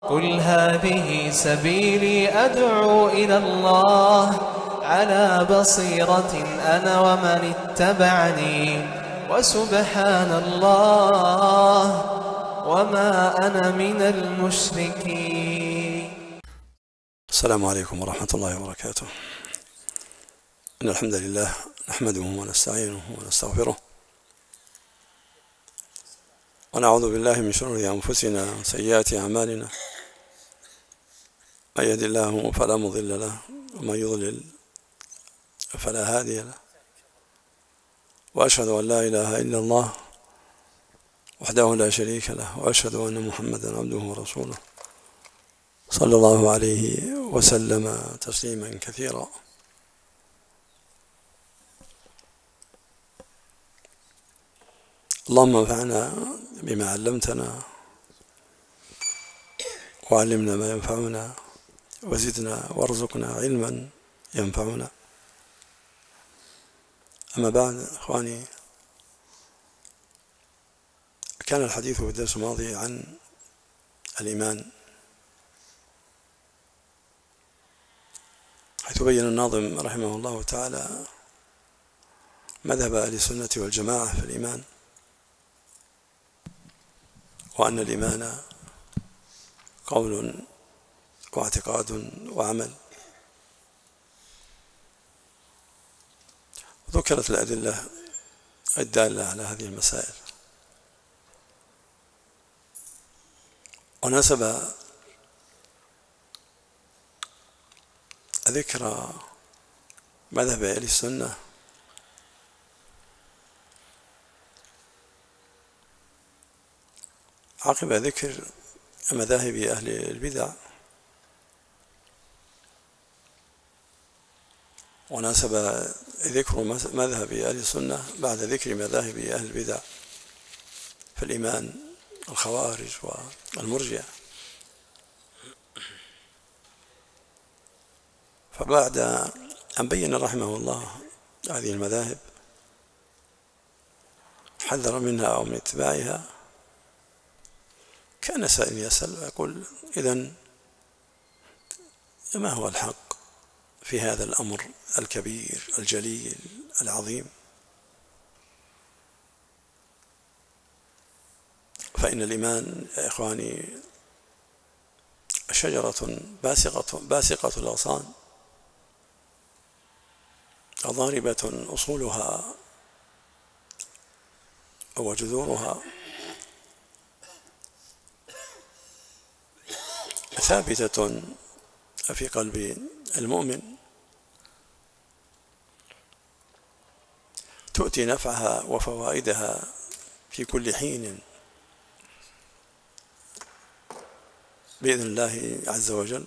قل هذه سبيلي أدعو إلى الله على بصيرة أنا ومن اتبعني وسبحان الله وما أنا من المشركين. السلام عليكم ورحمة الله وبركاته. إن الحمد لله نحمده ونستعينه ونستغفره ونعوذ بالله من شرور أنفسنا وسيئات أعمالنا، من يهد الله فلا مضل له ومن يضلل فلا هادي له، وأشهد أن لا إله إلا الله وحده لا شريك له، وأشهد أن محمدا عبده ورسوله صلى الله عليه وسلم تسليما كثيرا. اللهم انفعنا بما علمتنا وعلمنا ما ينفعنا وزدنا وارزقنا علما ينفعنا. أما بعد إخواني، كان الحديث في الدرس الماضي عن الإيمان، حيث بين الناظم رحمه الله تعالى مذهب أهل السنة والجماعة في الإيمان، وأن الإيمان قول واعتقاد وعمل. ذكرت الأدلة الدالة على هذه المسائل، وناسب ذكر مذهب أهل السنة عقب ذكر مذاهب أهل البدع، وناسب ذكر مذهب أهل السنة بعد ذكر مذاهب أهل البدع في الإيمان، الخوارج والمرجئة. فبعد أن بين رحمه الله هذه المذاهب حذر منها أو من اتباعها، كان سائل يسأل ويقول: إذن ما هو الحق في هذا الأمر الكبير الجليل العظيم؟ فإن الإيمان يا إخواني شجرة باسقة الأغصان، ضاربة أصولها وجذورها، ثابتة في قلب المؤمن، تؤتي نفعها وفوائدها في كل حين بإذن الله عز وجل،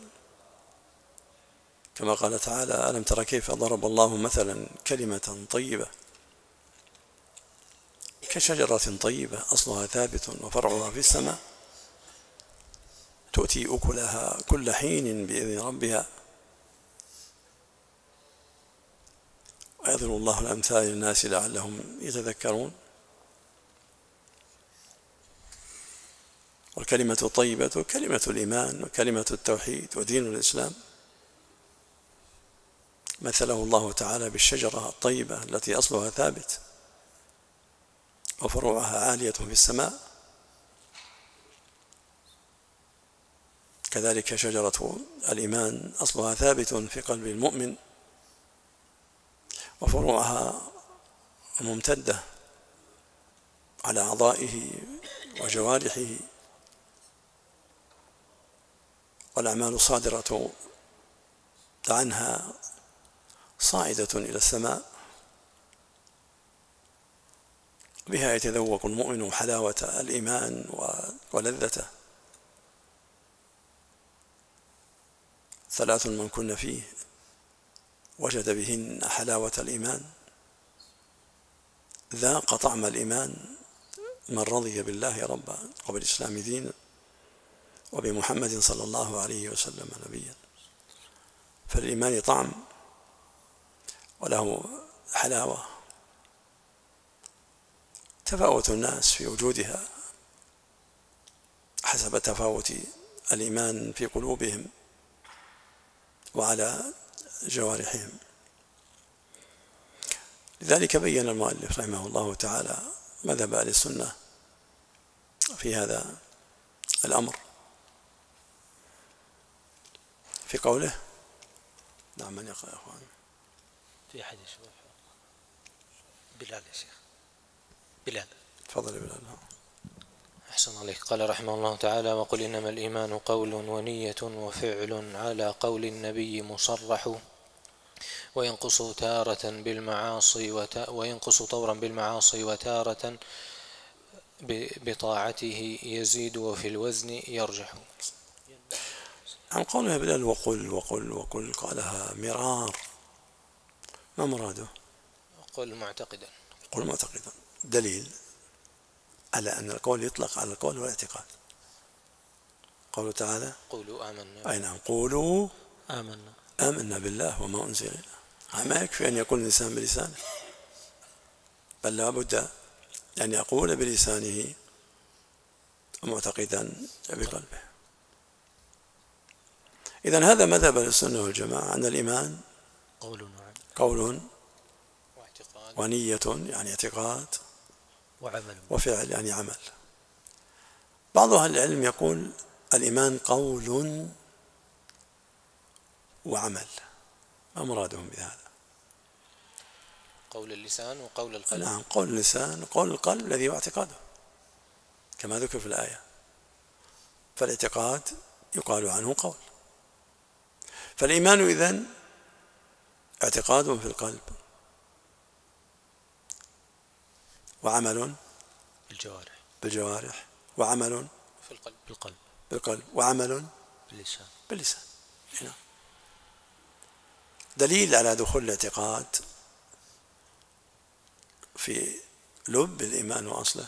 كما قال تعالى: ألم تر كيف ضرب الله مثلا كلمة طيبة كشجرة طيبة أصلها ثابت وفرعها في السماء، تؤتي أكلها كل حين بإذن ربها، ويضرب الله الأمثال للناس لعلهم يتذكرون. والكلمة الطيبة كلمة الإيمان وكلمة التوحيد ودين الإسلام، مثله الله تعالى بالشجرة الطيبة التي أصلها ثابت وفروعها عالية في السماء، كذلك شجرة الإيمان أصلها ثابت في قلب المؤمن وفروعها ممتدة على أعضائه وجوارحه، والأعمال الصادرة عنها صاعدة إلى السماء، بها يتذوق المؤمن حلاوة الإيمان ولذته. ثلاث من كن فيه وجد بهن حلاوة الإيمان: ذاق طعم الإيمان من رضي بالله ربا وبالإسلام دينا وبمحمد صلى الله عليه وسلم نبيا. فالإيمان طعم وله حلاوة، تفاوت الناس في وجودها حسب تفاوت الإيمان في قلوبهم وعلى جوارحهم. لذلك بين المؤلف رحمه الله تعالى مذهب أهل السنة في هذا الأمر في قوله. نعم، من يقرأ يا أخوان؟ في أحد الشباب. بلال يا شيخ. بلال. تفضل بلال. أحسن عليك. قال رحمه الله تعالى: وقل إنما الإيمان قول ونية وفعل على قول النبي مصرح، وينقص تارة بالمعاصي وينقص طورا بالمعاصي وتارة بطاعته يزيد وفي الوزن يرجح. عن قوله بلال وقل وقل وقل قالها مرار، ما مراده؟ قل معتقدا. قل معتقدا دليل على أن القول يطلق على القول والاعتقاد. قوله تعالى: قولوا آمنا. أي نعم، قولوا آمنا. آمنا بالله وما أنزل إلينا. ما يكفي أن يقول الإنسان بلسانه، بل لا بد أن يقول بلسانه معتقدا بقلبه. إذن هذا مذهب السنة والجماعة، أن الإيمان قول ونية يعني اعتقاد وفعل يعني عمل. بعض أهل العلم يقول الإيمان قول وعمل. ما مرادهم بهذا؟ قول اللسان وقول القلب. نعم، قول اللسان وقول القلب الذي هو اعتقاده كما ذكر في الآية. فالاعتقاد يقال عنه قول. فالإيمان إذن اعتقاد في القلب وعمل بالجوارح وعمل في بالقلب وعمل باللسان. هنا دليل على دخول الاعتقاد في لب الإيمان وأصله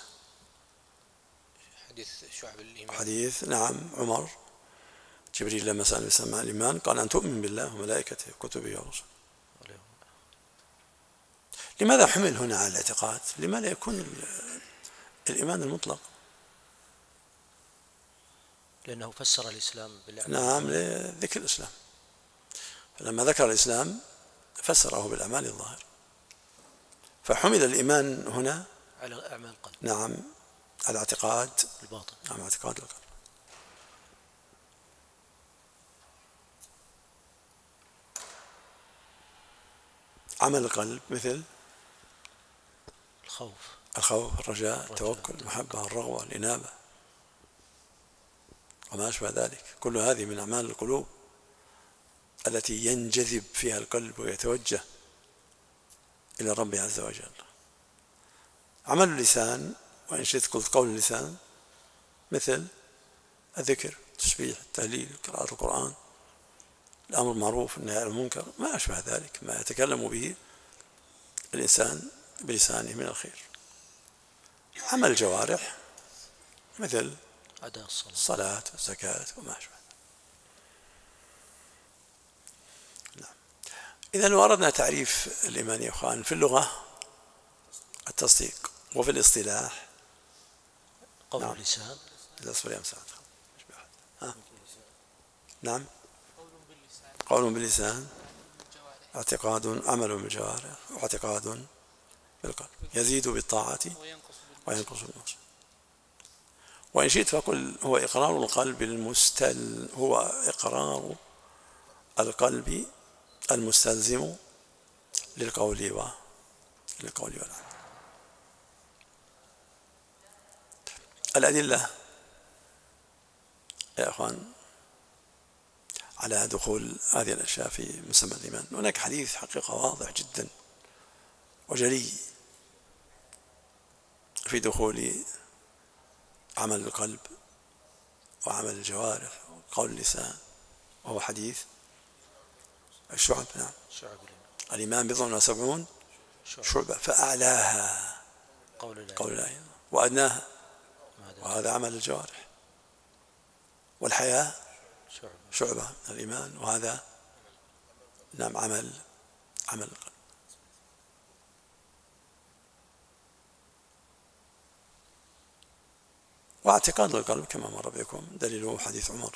حديث شعب الإيمان. حديث نعم عمر، جبريل لما سأل يسمى الإيمان قال أن تؤمن بالله وملائكته وكتبه ورسله. لماذا حمل هنا على الاعتقاد؟ لما لا يكون الإيمان المطلق؟ لأنه فسر الإسلام بالأعمال. نعم، لذكر الإسلام، فلما ذكر الإسلام فسره بالأعمال الظاهرة، فحمل الإيمان هنا على أعمال القلب. نعم، على اعتقاد الباطن. نعم، اعتقاد القلب. عمل القلب مثل الخوف، الرجاء، التوكل، المحبة، الرغبة، الإنابة وما أشبه ذلك. كل هذه من أعمال القلوب التي ينجذب فيها القلب ويتوجه إلى الرب عز وجل. عمل اللسان، وإن شئت قلت قول اللسان، مثل الذكر، التسبيح، التهليل، قراءة القرآن، الأمر بالمعروف، النهي عن المنكر، ما أشبه ذلك ما يتكلم به الإنسان بلسانه من الخير. عمل الجوارح مثل الصلاة والزكاة وما أشبه. نعم. إذا لو أردنا تعريف الإيمان يا أخوان، في اللغة التصديق، وفي الاصطلاح قول اللسان. نعم، قول باللسان، اعتقاد، عمل بالجوارح، واعتقاد بالقلب، يزيد بالطاعة وينقص بالمعصية. وإن شئت فقل هو إقرار القلب المستلزم للقول والعمل. الأدلة يا أخوان على دخول هذه الأشياء في مسمى الإيمان. هناك حديث حقيقة واضح جدا وجلي في دخول عمل القلب وعمل الجوارح وقول اللسان، وهو حديث الشعب. نعم، الإيمان 70 شعبة، فأعلاها قول لا إله، وأدناها وهذا عمل الجوارح، والحياة شعبة من الإيمان، وهذا نعم عمل القلب. واعتقاد القلب كما مر بكم دليله حديث عمر.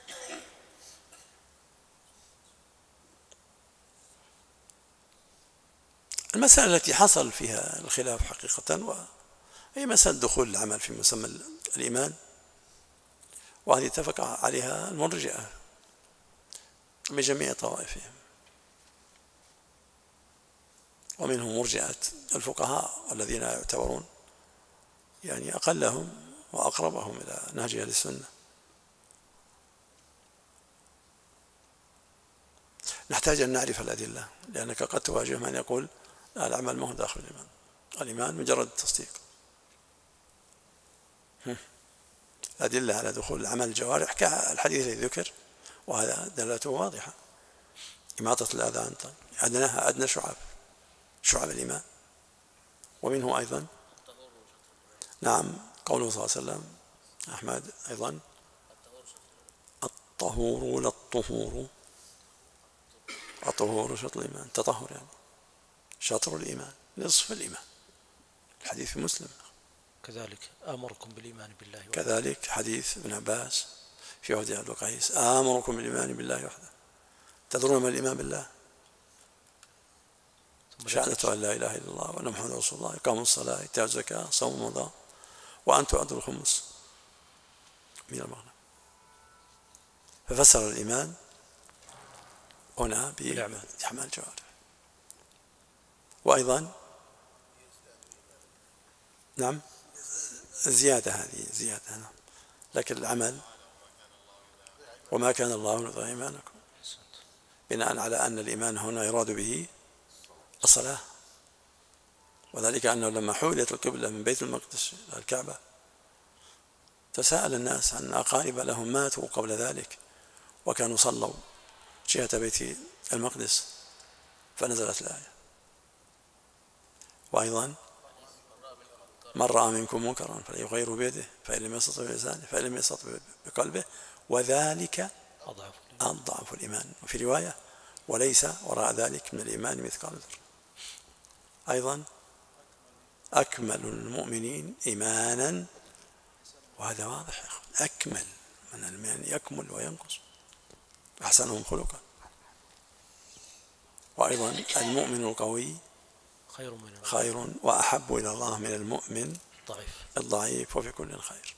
المسألة التي حصل فيها الخلاف حقيقة هي مسألة دخول العمل في مسمى الإيمان، وهذه اتفق عليها المرجئة بجميع طوائفهم، ومنهم مرجئة الفقهاء الذين يعتبرون يعني أقلهم وأقربهم إلى نهج أهل السنة. نحتاج أن نعرف الأدلة، لأنك قد تواجه من يقول العمل ما هو داخل الإيمان، الإيمان مجرد التصديق. الأدلة على دخول العمل الجوارح كالحديث الذي ذكر، وهذا دلالته واضحة. إماطة الأذى عن الطريق أدناها أدنى شعب الإيمان، ومنه أيضا نعم قوله صلى الله عليه وسلم أحمد أيضا الطهور لا الطهور شطر الإيمان، تطهر يعني شطر الإيمان نصف الإيمان، الحديث في مسلم. كذلك آمركم بالإيمان بالله وحده. كذلك حديث ابن عباس في عهد عبد القيس آمركم بالإيمان بالله وحده. تدرون ما الإيمان بالله؟ شهادة أن لا إله إلا الله وأن محمد رسول الله، إقام الصلاة، إيتاء الزكاة، صوم رمضان، وأن تؤدوا الخمس من المغنم. ففسر الإيمان هنا بأعمال الجوارح. وأيضا نعم زيادة، هذه زيادة نعم. لكن العمل وما كان الله ليضيع إيمانكم، بناء على أن الإيمان هنا يراد به الصلاة، وذلك أنه لما حولت القبلة من بيت المقدس إلى الكعبة تساءل الناس عن أقارب لهم ماتوا قبل ذلك وكانوا صلوا جهة بيت المقدس، فنزلت الآية. وأيضا من رأى منكم منكرا فليغيره بيده فإن لم يستطع بلسانه فإن لم يستطع بقلبه وذلك أضعف الإيمان. وفي رواية وليس وراء ذلك من الإيمان مثقال ذرة. أيضا أكمل المؤمنين إيمانا، وهذا واضح يا أخوان، أكمل من الإيمان يكمل وينقص، أحسنهم خلقا. وأيضا المؤمن القوي خير وأحب إلى الله من المؤمن الضعيف، وفي كل خير.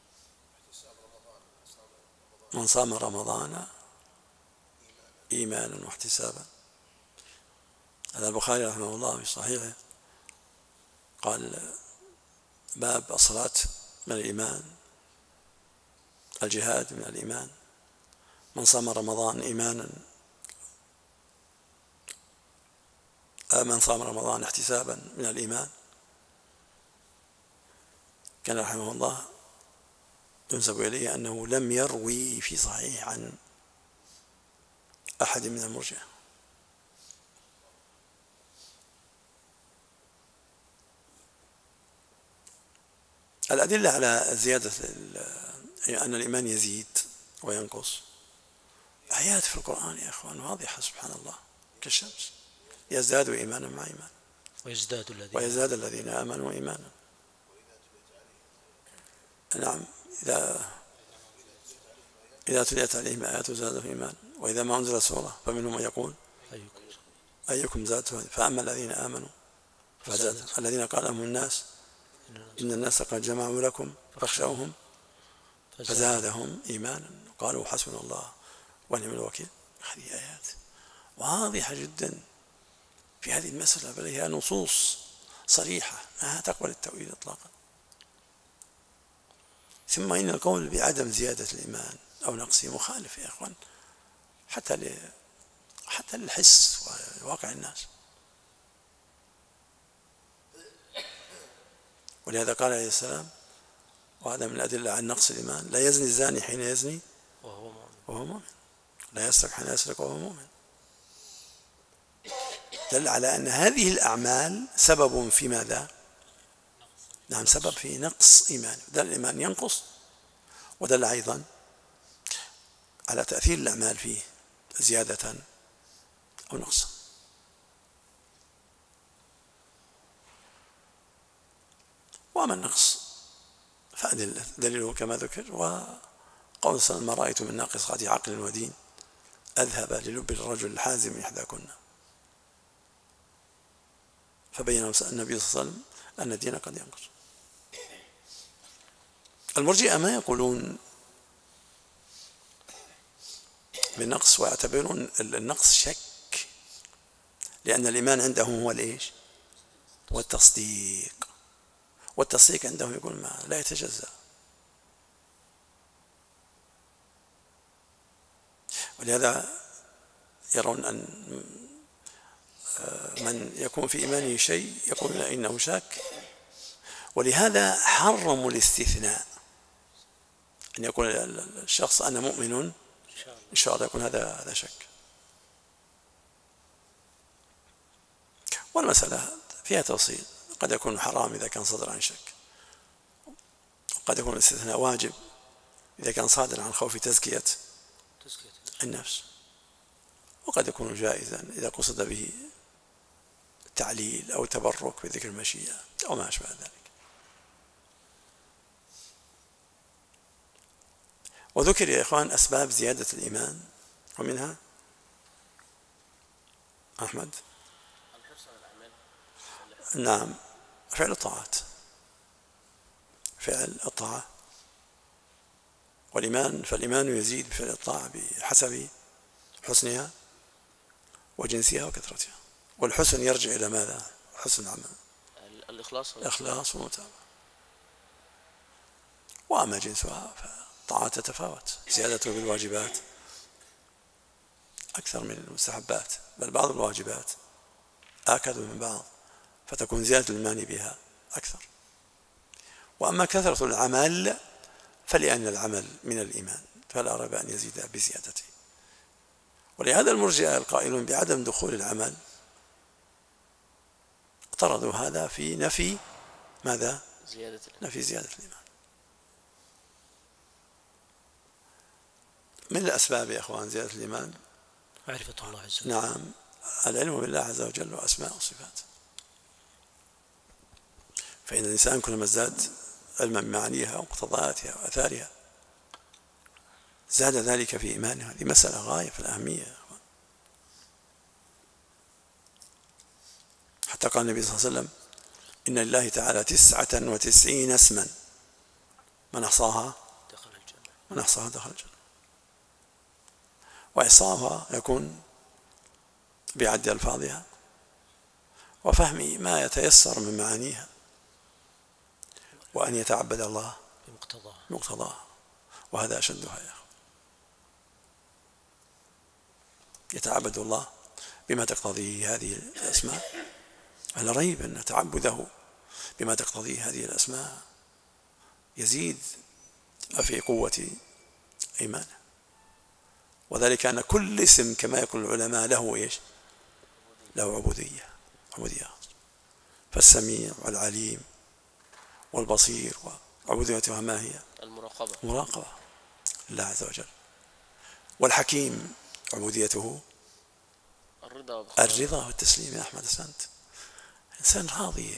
من صام رمضان إيمانا واحتسابا. هذا البخاري رحمه الله في صحيحه قال باب الصلاة من الإيمان، الجهاد من الإيمان، من صام رمضان إيمانا، من صام رمضان احتسابا من الإيمان. كان رحمه الله ينسب إليه أنه لم يروي في صحيح عن أحد من المرجئة. الأدلة على زيادة أن الإيمان يزيد وينقص آيات في القرآن يا أخوان واضحة سبحان الله كالشمس، يزداد إيمانا مع إيمان ويزداد الذين آمنوا إيمانا. نعم إذا تليت عليهم آيات زادهم إيمانا وإذا ما أنزلت سورة فمنهم من يقول أيكم زادته، فأما الذين آمنوا فزادهم، الذين قال لهم الناس إن الناس قد جمعوا لكم فاخشوهم فزادهم إيمانا قالوا حسبنا الله ونعم الوكيل. هذه آيات واضحة جدا في هذه المسألة، بل هي نصوص صريحة ما تقبل التأويل إطلاقا. ثم إن القول بعدم زيادة الإيمان أو نقصه مخالف يا أخوان حتى للحس وواقع الناس. ولهذا قال عليه السلام وهذا من الأدلة عن نقص الإيمان لا يزني الزاني حين يزني وهو مؤمن، لا يسرق حين يسرق وهو مؤمن. دل على أن هذه الأعمال سبب في ماذا؟ نعم سبب في نقص إيمان، دل الإيمان ينقص، ودل أيضا على تأثير الأعمال فيه زيادة أو نقصا. وأما النقص فأدلة دليله كما ذكر، وقول صلى الله عليه وسلم: ما رأيت من ناقصات عقل ودين أذهب للب الرجل الحازم إحداكن. فبين النبي صلى الله عليه وسلم أن الدين قد ينقص. المرجئة ما يقولون بالنقص، ويعتبرون النقص شك، لأن الإيمان عندهم هو الإيش؟ والتصديق، والتصديق عندهم يقول ما لا يتجزأ. ولهذا يرون أن من يكون في إيمانه شيء يقول إنه شاك، ولهذا حرموا الاستثناء، أن يقول الشخص أنا مؤمن إن شاء الله، يكون هذا شك. والمسألة فيها توصيل، قد يكون حرام إذا كان صدر عن شك، وقد يكون الاستثناء واجب إذا كان صادر عن خوف تزكية النفس، وقد يكون جائزا إذا قصد به التعليل أو التبرك بذكر المشيئة أو ما أشبه ذلك. وذكر يا إخوان أسباب زيادة الإيمان، ومنها أحمد نعم فعل الطاعات، فعل الطاعة والإيمان، فالإيمان يزيد بفعل الطاعة بحسب حسنها وجنسها وكثرتها، والحسن يرجع إلى ماذا؟ حسن العمل، الإخلاص والمتابعة. وأما جنسها فالطاعات تتفاوت، زيادته بالواجبات أكثر من المستحبات، بل بعض الواجبات آكد من بعض، فتكون زيادة الإيمان بها أكثر. وأما كثرة العمل فلأن العمل من الإيمان، فلا ريب أن يزيد بزيادته. ولهذا المرجئة القائلون بعدم دخول العمل اعترضوا هذا في نفي ماذا؟ نفي زيادة الإيمان. من الأسباب يا أخوان زيادة الإيمان معرفة الله عز وجل. نعم، العلم بالله عز وجل وأسماء وصفات. فإن الإنسان كلما ازداد علما بمعانيها ومقتضياتها وآثارها زاد ذلك في إيمانه. هذه مسألة غاية في الأهمية. حتى قال النبي صلى الله عليه وسلم: إن لله تعالى 99 اسما من أحصاها دخل الجنة. وإحصاها يكون بعد ألفاظها وفهم ما يتيسر من معانيها، وأن يتعبد الله بمقتضاها، وهذا أشدها يا أخي. يتعبد الله بما تقتضيه هذه الأسماء، على ريب أن تعبده بما تقتضيه هذه الأسماء يزيد في قوة إيمانه. وذلك أن كل اسم كما يقول العلماء له إيش؟ له عبودية. فالسميع والعليم والبصير وعبوديتها ما هي؟ المراقبة لله عز وجل. والحكيم عبوديته الرضا والتسليم. يا أحمد أحسنت، إنسان راضي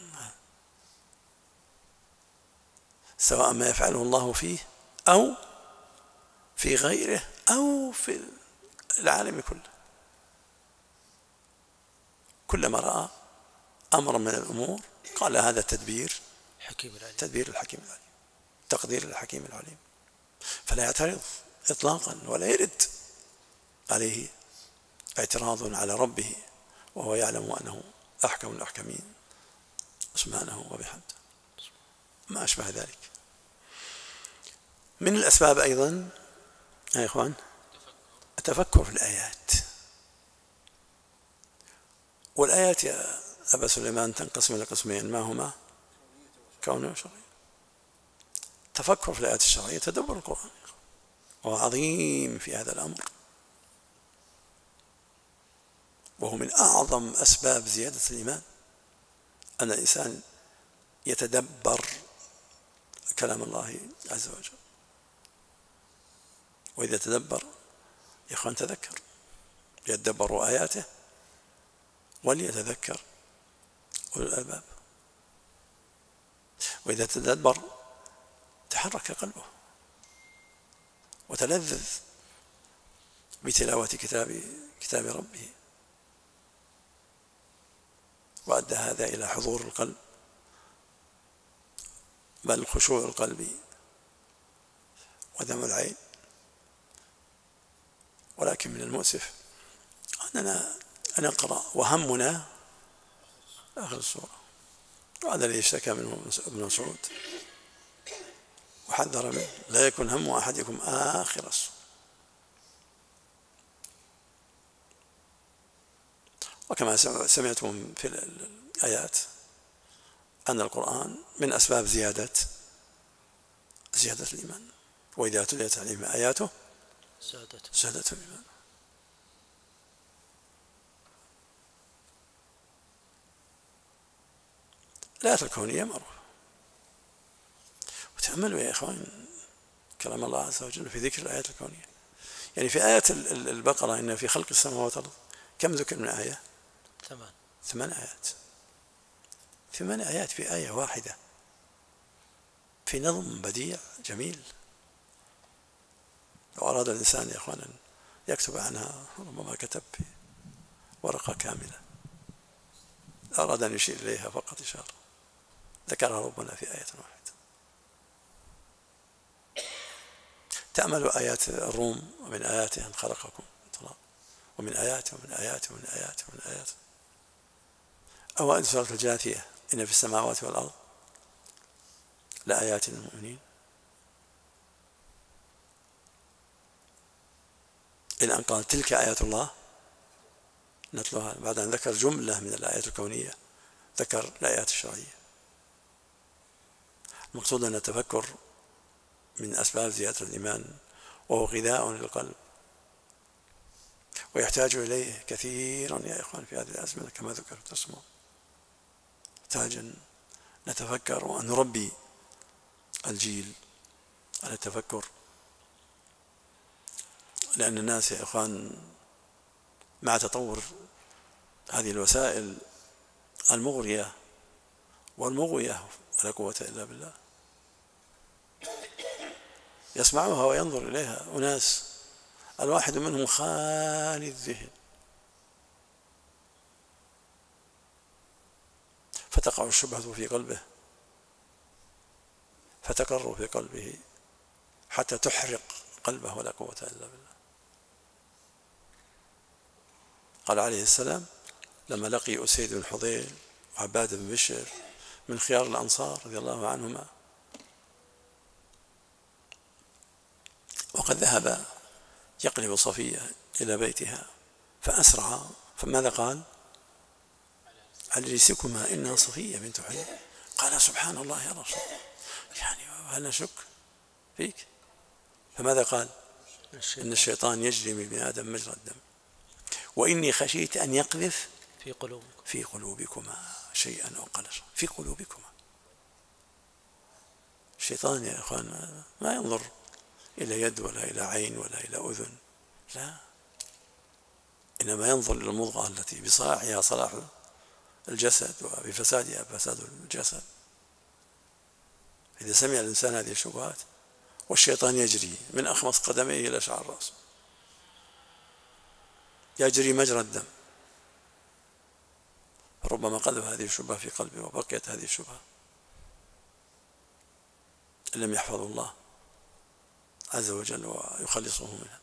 سواء ما يفعله الله فيه أو في غيره أو في العالم كله. كلما رأى أمرا من الأمور قال هذا تدبير الحكيم العليم، تقدير الحكيم العليم، فلا يعترض إطلاقا ولا يرد عليه اعتراض على ربه وهو يعلم أنه أحكم الأحكمين سبحانه وبحمده، ما أشبه ذلك. من الأسباب أيضا يا إخوان التفكر في الآيات. والآيات يا أبا سليمان تنقسم إلى قسمين، ما هما؟ كونية وشرعية. تفكر في الآيات الشرعية تدبر القرآن، وهو عظيم في هذا الأمر، وهو من أعظم أسباب زيادة الإيمان أن الإنسان يتدبر كلام الله عز وجل. وإذا تدبر يا إخوان تذكر، يتدبروا آياته وليتذكر أولو الألباب. وإذا تدبر تحرك قلبه وتلذذ بتلاوة كتاب ربه، وأدى هذا إلى حضور القلب، بل خشوع القلب ودمع العين. ولكن من المؤسف أننا نقرأ وهمنا آخر السورة، وهذا الذي اشتكى منه ابن مسعود وحذر منه: لا يكن هم أحدكم آخر السورة. وكما سمعتم في الآيات أن القرآن من أسباب زيادة الإيمان، وإذا تليت عليهم آياته زادتهم إيمانا. الآيات الكونية معروفة. وتأملوا يا إخوان كلام الله عز وجل في ذكر الآيات الكونية. يعني في آيات البقرة إن في خلق السماوات والأرض كم ذكر من آية؟ 8 آيات. 8 آيات في آية واحدة، في نظم بديع جميل. لو أراد الإنسان يا إخوانا يكتب عنها ربما كتب في ورقة كاملة. لو أراد أن يشير إليها فقط إشارة ذكرها ربنا في آية واحدة. تأملوا آيات الروم: ومن آياته أن خلقكم ومن آياته ومن آياته ومن آياته ومن آياته. أوائل سورة الجاثية: إن في السماوات والأرض لآيات للمؤمنين. إلى أن قال: تلك آيات الله نتلوها. بعد أن ذكر جملة من الآيات الكونية ذكر الآيات الشرعية. المقصود أن التفكر من أسباب زيادة الإيمان، وهو غذاء للقلب، ويحتاج إليه كثيرا يا إخوان في هذه الأزمنة كما ذكرت تسمع. يحتاج نتفكر وأن نربي الجيل على التفكر، لأن الناس يا إخوان مع تطور هذه الوسائل المغرية والمغوية ولا قوة إلا بالله يسمعها وينظر إليها أناس الواحد منهم خالي الذهن، فتقع الشبهة في قلبه فتقر في قلبه حتى تحرق قلبه ولا قوة إلا بالله. قال عليه السلام لما لقي أسيد بن حضير وعباد بن بشر من خيار الأنصار رضي الله عنهما، وقد ذهب يقلب صفية إلى بيتها فأسرع، فماذا قال؟ على رسلكما إنها صفية بنت حيي. قال سبحان الله يا رسول، يعني هل نشك فيك؟ فماذا قال؟ إن الشيطان يجري من ابن آدم مجرى الدم، وإني خشيت أن يقذف في قلوبكما شيئا أو قدرا. في قلوبكما. الشيطان يا إخوان ما ينظر إلى يد ولا إلى عين ولا إلى أذن، لا، إنما ينظر إلى المضغة التي بصلاحها صلاح الجسد وبفسادها فساد الجسد. إذا سمع الإنسان هذه الشبهات والشيطان يجري من أخمص قدميه إلى شعر رأسه، يجري مجرى الدم، ربما قذف هذه الشبهة في قلبه وبقيت هذه الشبهة إن لم يحفظ الله عز وجل ويخلصه منها.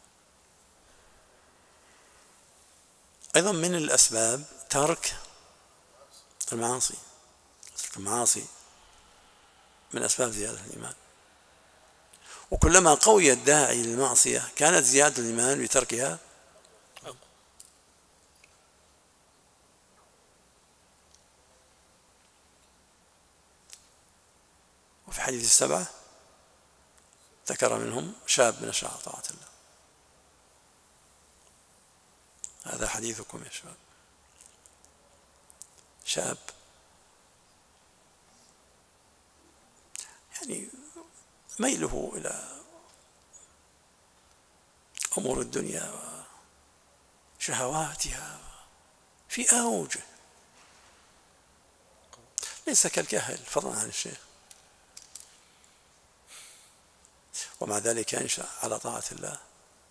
أيضا من الأسباب ترك المعاصي. ترك المعاصي من أسباب زيادة الإيمان، وكلما قوي الداعي للمعصية كانت زيادة الإيمان بتركها. وفي حديث السبعة ذكر منهم شاب من أشرار طاعة الله. هذا حديثكم يا شباب. شاب يعني ميله إلى أمور الدنيا وشهواتها في أوجه، ليس كالكهل فضلا عن الشيخ، ومع ذلك ينشأ على طاعة الله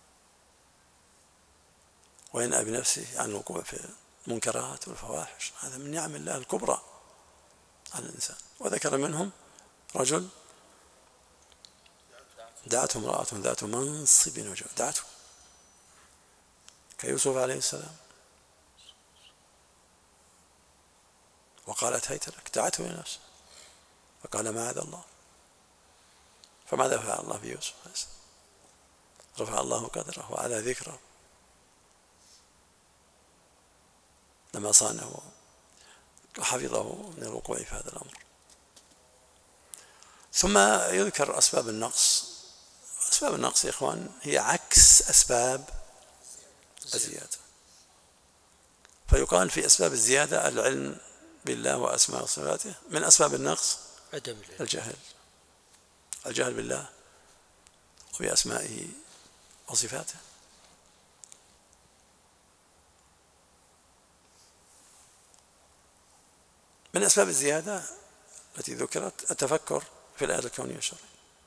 وينأى بنفسه عن الوقوع في المنكرات والفواحش. هذا من نعم الله الكبرى على الإنسان. وذكر منهم رجل دعته امرأة ذات منصب وجمال، دعته كيوسف عليه السلام وقالت هيت لك، دعته لنفسه فقال معاذ الله. فماذا فعل الله بيوسف؟ رفع الله قدره وعلى ذكره لما صانه وحفظه من الوقوع في هذا الأمر. ثم يذكر أسباب النقص. أسباب النقص يا إخوان هي عكس أسباب الزيادة. فيقال في أسباب الزيادة العلم بالله وأسماء وصفاته، من أسباب النقص الجهل بالله وبأسمائه وصفاته. من أسباب الزيادة التي ذكرت التفكر في الآيات الكونية الشرعية.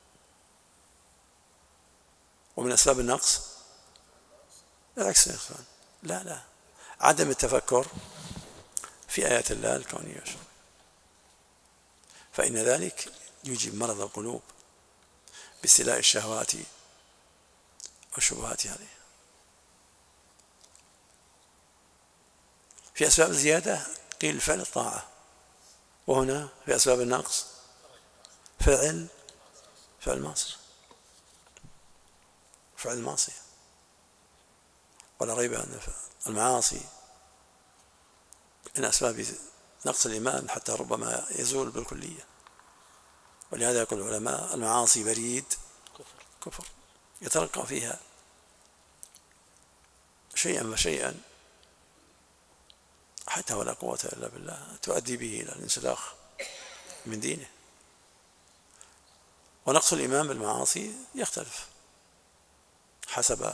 ومن أسباب النقص بالعكس يا إخوان، لا عدم التفكر في آيات الله الكونية الشرعية، فإن ذلك يجيب مرض القلوب باستيلاء الشهوات والشبهات عليه. في أسباب الزيادة قيل فعل الطاعة، وهنا في أسباب النقص فعل المعصية. ولا ريب أن المعاصي من أسباب نقص الإيمان حتى ربما يزول بالكلية. ولهذا يقول العلماء المعاصي بريد كفر يترقى فيها شيئا فشيئا حتى ولا قوة إلا بالله تؤدي به إلى الانسلاخ من دينه. ونقص الإيمان بالمعاصي يختلف حسب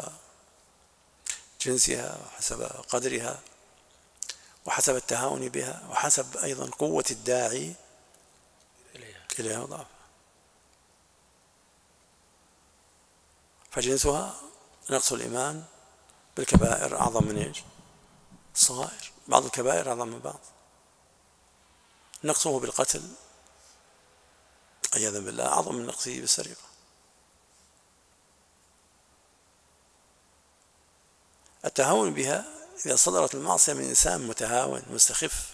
جنسها وحسب قدرها وحسب التهاون بها وحسب أيضا قوة الداعي إليها وضعفها. فجنسها نقص الإيمان بالكبائر أعظم من إيش؟ الصغائر. بعض الكبائر أعظم من بعض. نقصه بالقتل عياذا بالله أعظم من نقصه بالسرقة. التهاون بها إذا صدرت المعصية من إنسان متهاون مستخف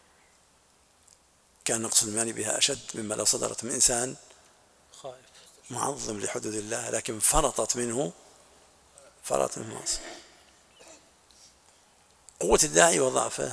كان نقص الإيمان بها أشد مما لو صدرت من إنسان خائف معظم لحدود الله لكن فرطت منه المعصية. قوة الداعي وضعفه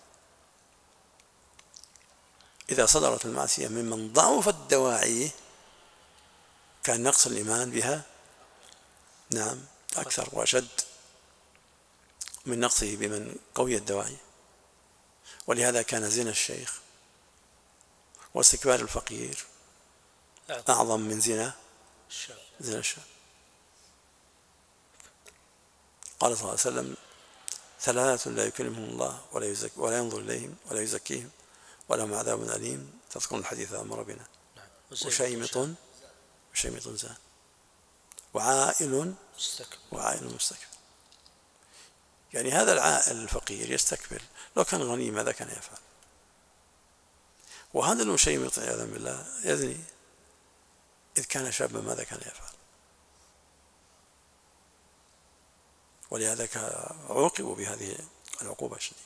إذا صدرت المعصية ممن ضعفت دواعيه كان نقص الإيمان بها نعم أكثر وأشد من نقصه بمن قوي الدواعي. ولهذا كان زنا الشيخ واستكبار الفقير أعظم من زنا الشاب. قال صلى الله عليه وسلم ثلاثة لا يكلمهم الله ولا ينظر إليهم ولا يزكيهم ولهم عذاب أليم. تذكرون الحديث عن ربنا وشيمط زان وعائل مستكبر. يعني هذا العائل الفقير يستكبر لو كان غني ماذا كان يفعل؟ وهذا المشيمط عياذا بالله يزني إذ كان شابا ماذا كان يفعل؟ ولهذا عوقبوا بهذه العقوبة الشديدة.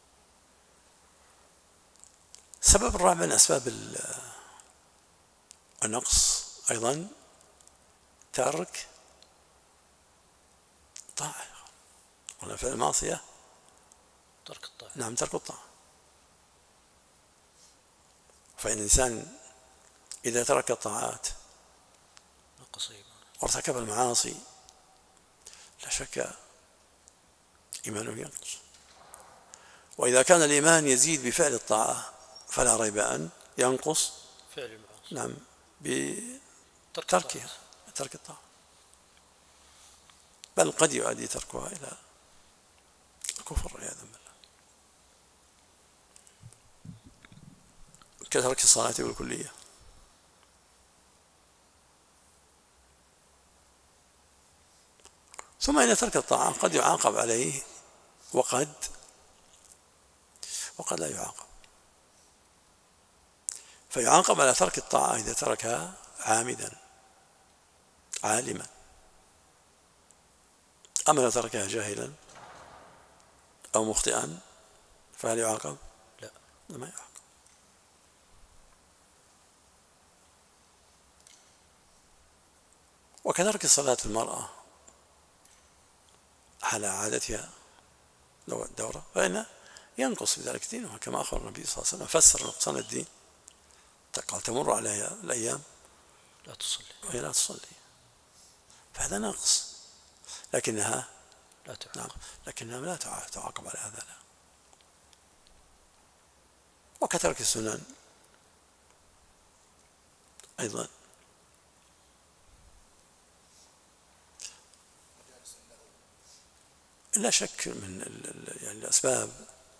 السبب الرابع من أسباب النقص أيضا ترك الطاعة. قلنا فعل المعصية ترك الطاعة. نعم ترك الطاعة. فإن الإنسان إذا ترك الطاعات وارتكب المعاصي لا شك إيمانه ينقص. وإذا كان الإيمان يزيد بفعل الطاعة فلا ريب أن ينقص فعل المعاصي نعم بترك الطاعة، بل قد يؤدي تركها إلى الكفر والعياذ بالله كترك الصلاة بالكلية. ثم إن ترك الطاعة قد يعاقب عليه وقد لا يعاقب. فيعاقب على ترك الطاعة إذا تركها عامدا عالما، أما لو تركها جاهلا أو مخطئا فهل يعاقب؟ لا، ما يعاقب. وكترك صلاة المرأة على عادتها الدورة فإن ينقص بذلك دينها، كما أخبر النبي صلى الله عليه وسلم فسر نقصان الدين قال تمر عليها الأيام لا تصلي وهي لا تصلي، فهذا نقص، لكنها لا تعاقب. نعم، لكنها لا تعاقب على هذا لا. وكترك السنن أيضا لا شك من يعني الأسباب.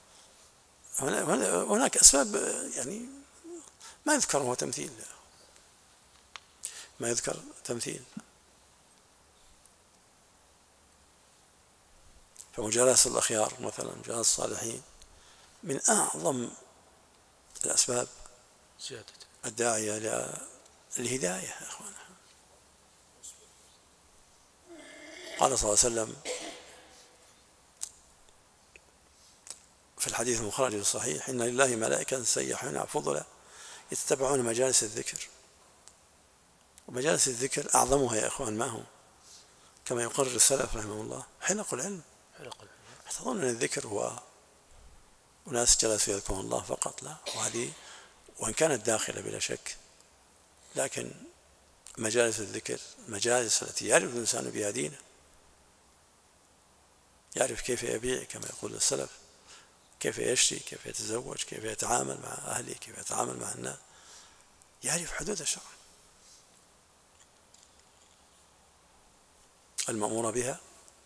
هناك أسباب يعني ما يذكر، هو تمثيل، ما يذكر تمثيل. فمجالسة الأخيار مثلا، مجالسة الصالحين من أعظم الأسباب زيادة الداعية للهداية يا أخوانا. قال صلى الله عليه وسلم في الحديث المخرج الصحيح: إن لله ملائكة سيحون فضلا يتبعون مجالس الذكر. ومجالس الذكر أعظمها يا إخوان ما هو؟ كما يقرر السلف رحمه الله: حلق العلم. تظن أن الذكر هو وناس جلسوا يذكرون الله فقط؟ لا، وهذه وإن كانت داخلة بلا شك، لكن مجالس الذكر مجالس التي يعرف الإنسان بها دينه، يعرف كيف يبيع كما يقول السلف، كيف يشتري، كيف يتزوج، كيف يتعامل مع أهله، كيف يتعامل مع الناس، يعرف حدود الشرع المأمور بها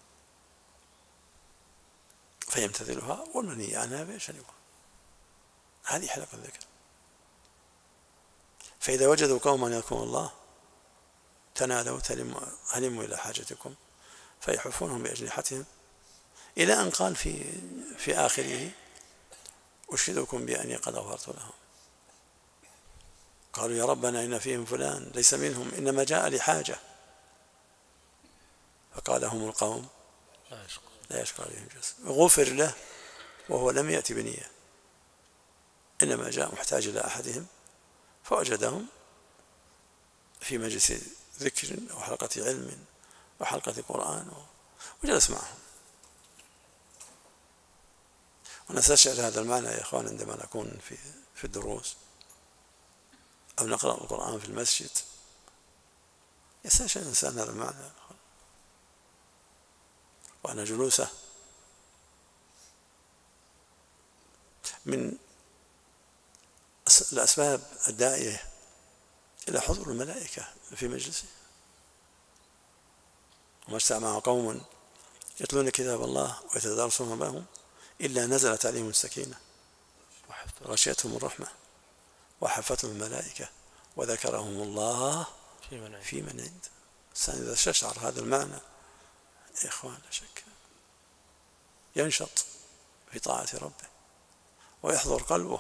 فيمتثلها، والمنهي عنها فيجتنبها. هذه حلقة الذكر. فإذا وجدوا قوما يذكرون الله تنادوا هلموا إلى حاجتكم فيحفونهم بأجنحتهم، إلى أن قال في آخره: أشهدكم بأني قد غفرت لهم. قالوا: يا ربنا إن فيهم فلان ليس منهم، إنما جاء لحاجة. فقال: هم القوم لا يشقى عليهم جلس. غفر له وهو لم يأتي بنية، إنما جاء محتاج إلى أحدهم فوجدهم في مجلس ذكر أو حلقة علم أو حلقة قرآن وجلس معهم. ونستشعر هذا المعنى يا إخوان عندما نكون في الدروس أو نقرأ القرآن في المسجد، يستشعر الإنسان هذا المعنى، وأن جلوسه من الأسباب الداعية إلى حضور الملائكة في مجلسه. وما اجتمع قوم يتلون كتاب الله ويتدارسون بينهم إلا نزلت عليهم السكينة وغشيتهم الرحمة وحفتهم الملائكة وذكرهم الله في من عند. الإنسان إذا استشعر هذا المعنى يا إخوان لا شك ينشط في طاعة ربه ويحضر قلبه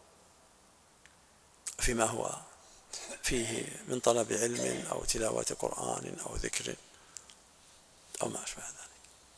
فيما هو فيه من طلب علم أو تلاوة قرآن أو ذكر أو ما أشبه ذلك.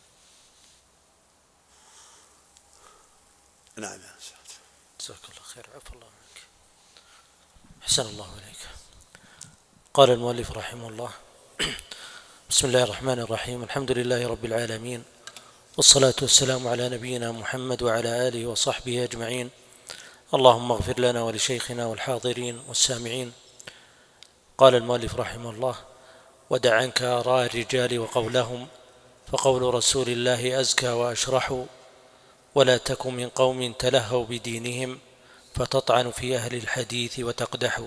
نعم يا سعد. جزاك الله خير، عفى الله عنك، أحسن الله إليك. قال المؤلف رحمه الله: بسم الله الرحمن الرحيم، الحمد لله رب العالمين، والصلاة والسلام على نبينا محمد وعلى آله وصحبه أجمعين. اللهم اغفر لنا ولشيخنا والحاضرين والسامعين. قال المؤلف رحمه الله: ودع عنك آراء الرجال وقولهم، فقول رسول الله أزكى وأشرح، ولا تك من قوم تلهوا بدينهم فتطعن في أهل الحديث وتقدح.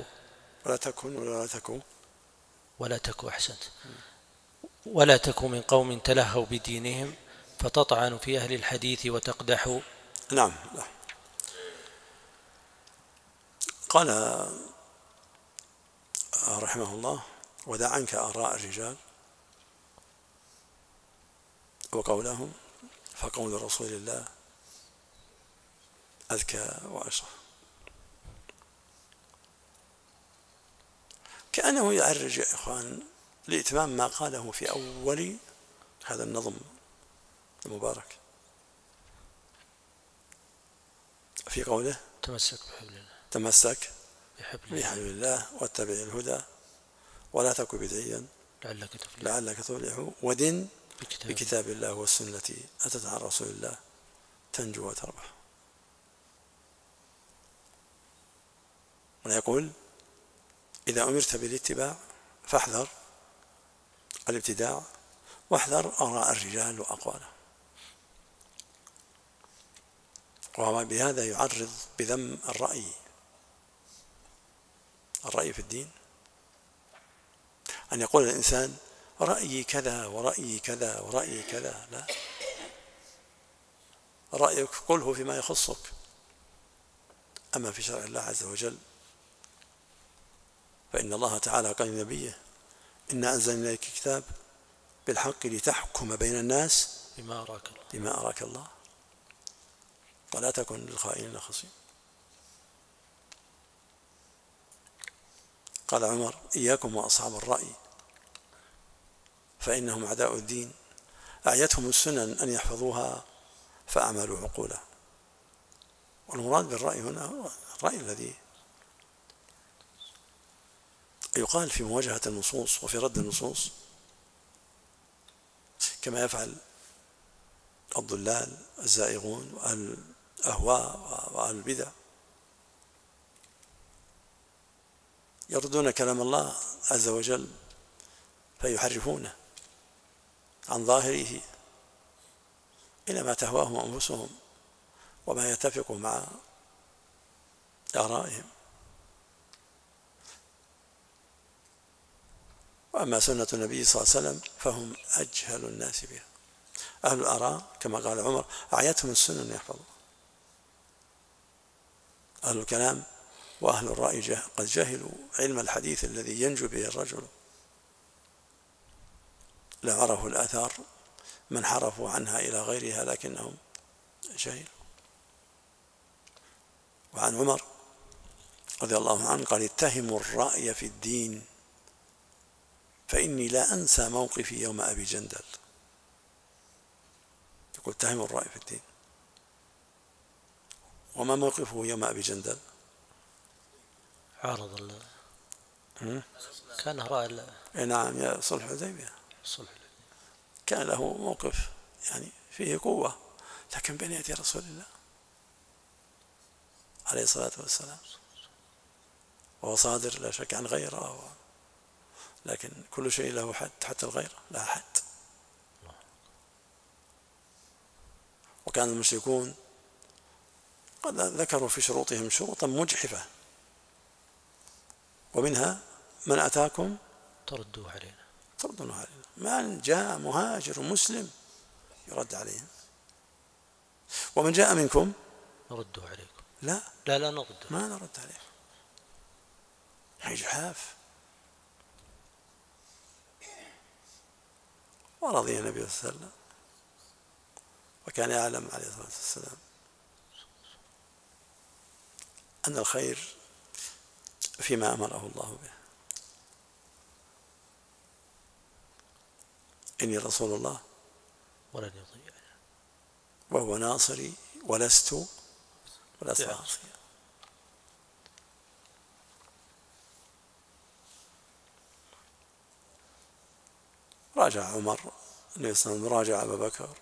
ولا تك أحسنت. ولا تك من قوم تلهوا بدينهم فتطعن في أهل الحديث وتقدح. نعم. قال رحمه الله: ودع عنك آراء الرجال وقولهم فقول رسول الله أذكى وأشرف. كأنه يعرج يا إخوان لإتمام ما قاله في أول هذا النظم المبارك في قوله تمسك بحبل الله، تمسك بحبل بحبل الله واتبع الهدى ولا تك بدعيا لعلك تفلح ودن بكتاب الله والسنة أتت عن رسول الله تنجو وتربح. ويقول إذا أمرت بالاتباع فاحذر الابتداع واحذر آراء الرجال وأقواله. وهو بهذا يعرض بذم الرأي في الدين، أن يقول الإنسان رأيي كذا ورأيي كذا ورأيي كذا. لا، رأيك قله فيما يخصك، أما في شرع الله عز وجل فإن الله تعالى قال لنبيه إنا أنزلنا إليك كتاب بالحق لتحكم بين الناس بما أراك الله ولا تكن للخائنين خصيما. قال عمر إياكم وأصحاب الرأي فإنهم أعداء الدين أعيتهم السنن أن يحفظوها فأعملوا عقولا. والمراد بالرأي هنا هو الرأي الذي يقال في مواجهة النصوص وفي رد النصوص، كما يفعل الضلال الزائغون وأهل الأهواء وأهل البدع، يردون كلام الله عز وجل فيحرفونه عن ظاهره إلى ما تهواه أنفسهم وما يتفق مع آرائهم. وأما سنة النبي صلى الله عليه وسلم فهم أجهل الناس بها. أهل الآراء كما قال عمر أعيتهم السنن يحفظون. أهل الكلام وأهل الرأي قد جهلوا علم الحديث الذي ينجو به الرجل، لا عرفوا الآثار من حرفوا عنها إلى غيرها لكنهم جهلوا. وعن عمر رضي الله عنه قال اتهموا الرأي في الدين فإني لا أنسى موقفي يوم أبي جندل. يقول اتهموا الرأي في الدين. وما موقفه يوم أبي جندل؟ عارض كان رأى نعم يا صلح الحديبية كان له موقف يعني فيه قوة، لكن بين يدي رسول الله عليه الصلاة والسلام، وهو صادر لا شك عن غيره، لكن كل شيء له حد حتى الغيرة لا حد. وكان المشركون قد ذكروا في شروطهم شروطا مجحفة، ومنها من أتاكم تردوه علينا من جاء مهاجر مسلم يرد عليهم، ومن جاء منكم نردوه عليكم. لا نرد، ما نرد عليكم. إجحاف. ورضي النبي صلى الله عليه وسلم وكان يعلم عليه الصلاة والسلام أن الخير فيما أمره الله به. إني رسول الله ولن يضيعني وهو ناصري ولست عاصيا. راجع عمر النبي صلى الله عليه وسلم، راجع أبا بكر،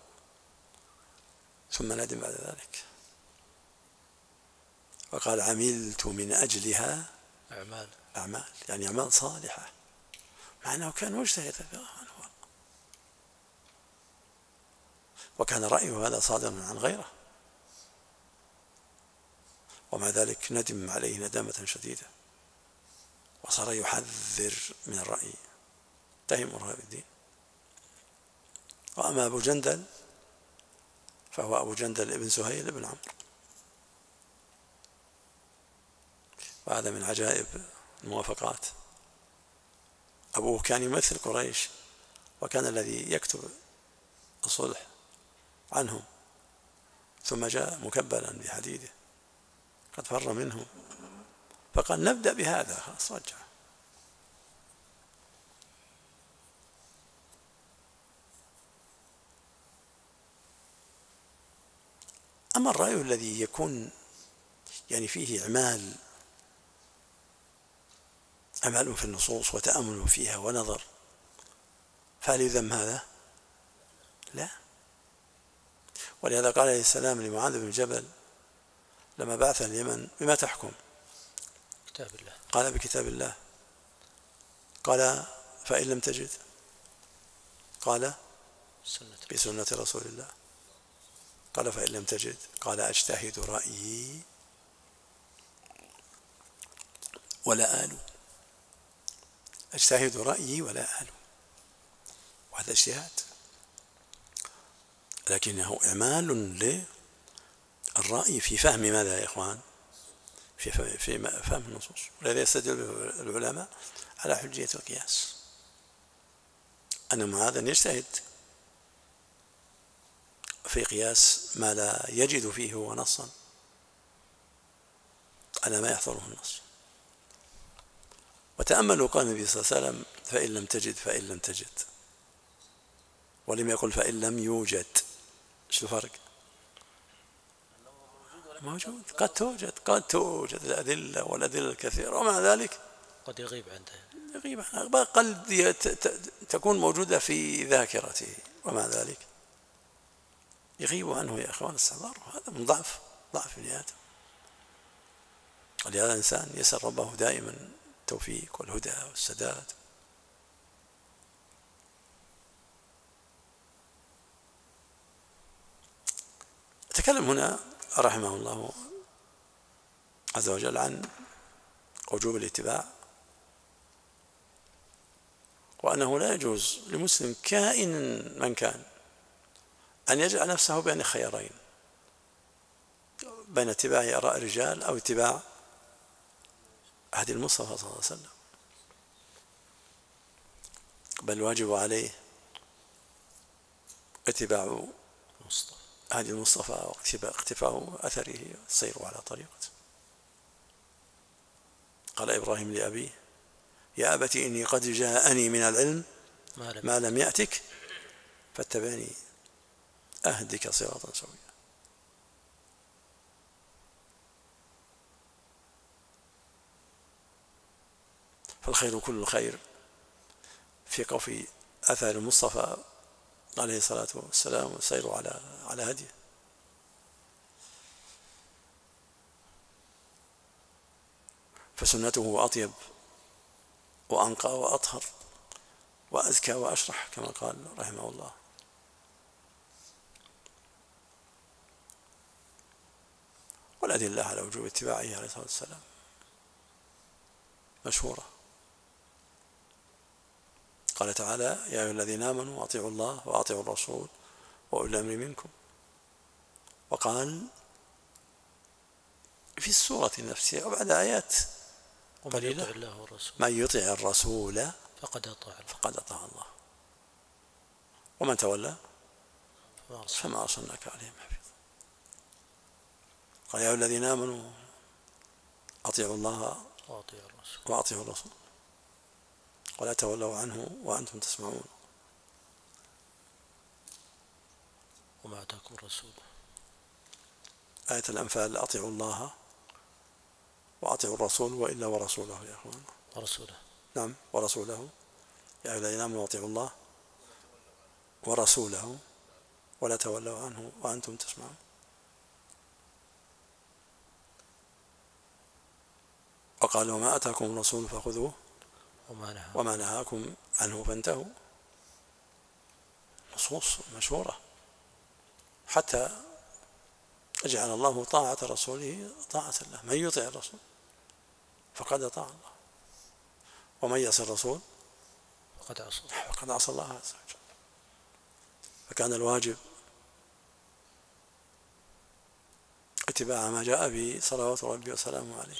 ثم ندم بعد ذلك وقال عملت من أجلها أعمال يعني أعمال صالحة، مع أنه كان مجتهدا وكان رأيه هذا صادرا عن غيره، ومع ذلك ندم عليه ندامة شديدة وصار يحذر من الرأي اتهموا الرأي بالدين. وأما أبو جندل فهو أبو جندل ابن سهيل ابن عمرو، وهذا من عجائب الموافقات. أبوه كان يمثل قريش، وكان الذي يكتب الصلح عنهم، ثم جاء مكبلا بحديده قد فر منهم، فقال نبدأ بهذا، خلاص رجع. أما الرأي الذي يكون يعني فيه إعمال في النصوص وتأمل فيها ونظر، فهل يذم هذا؟ لا. ولهذا قال عليه السلام لمعاذ بن جبل لما بعث اليمن: بما تحكم؟ كتاب الله. قال: بكتاب الله. قال: فإن لم تجد؟ قال: بسنة رسول الله. قال: فإن لم تجد؟ قال: أجتهد رأيي ولا آل. أجتهد رأيي ولا آل، وهذا اجتهاد، لكنه إعمال للرأي في فهم ماذا يا إخوان؟ في فهم النصوص. ولذا يستدل العلماء على حجية القياس، أن معاذا يجتهد في قياس ما لا يجد فيه هو نصا على ما يحضره النص. وتأملوا قال النبي صلى الله عليه وسلم: فإن لم تجد، فإن لم تجد، ولم يقل فإن لم يوجد. شو الفرق؟ موجود، قد توجد الأدلة والأدلة الكثيرة، ومع ذلك قد يغيب عنده، قد تكون موجودة في ذاكرته، ومع ذلك يغيب عنه يا إخوان الصغار. هذا من ضعف بني آدم. ولهذا الإنسان يسأل ربه دائما التوفيق والهدى والسداد. أتكلم هنا رحمه الله عز وجل عن وجوب الاتباع، وأنه لا يجوز لمسلم كائن من كان أن يجعل نفسه بين خيارين: بين اتباع آراء الرجال أو اتباع هدي المصطفى صلى الله عليه وسلم. بل الواجب عليه اتباع هدي المصطفى واقتفاء أثره والسير على طريقته. قال إبراهيم لأبيه: يا أبت إني قد جاءني من العلم ما لم يأتك فاتبعني أهدك صراطا سويا. فالخير كل الخير في قفي أثر المصطفى عليه الصلاة والسلام والسير على هديه. فسنته أطيب وأنقى وأطهر وأزكى وأشرح كما قال رحمه الله. والأدلة على وجوب اتباعه عليه الصلاة والسلام مشهورة. قال تعالى: يا أيها الذين آمنوا أطيعوا الله وأطيعوا الرسول وأولي الأمر منكم. وقال في السورة نفسها وبعد آيات قليلة: من يطع الرسول فقد أطاع الله ومن تولى فما أرسلناك عليهم حفيظا. قال: يا أيها الذين آمنوا أطيعوا الله وأطيعوا الرسول ولا تولوا عنه وأنتم تسمعون. وما أتاكم الرسول. آية الأنفال: أطيعوا الله وأطيعوا الرسول وإلا ورسوله يا أخوان. ورسوله. نعم، ورسوله. يا أيها الذين آمنوا أطيعوا الله ورسوله ولا تولوا عنه وأنتم تسمعون. وقال: وما أتاكم الرسول فخذوه وما نهاكم عنه فانتهوا. نصوص مشهورة حتى جعل الله طاعة رسوله طاعة الله. من يطع الرسول فقد أطاع الله، ومن يعص الرسول فقد عصى الله عز وجل. فكان الواجب اتباع ما جاء به صلوات ربي وسلامه عليه،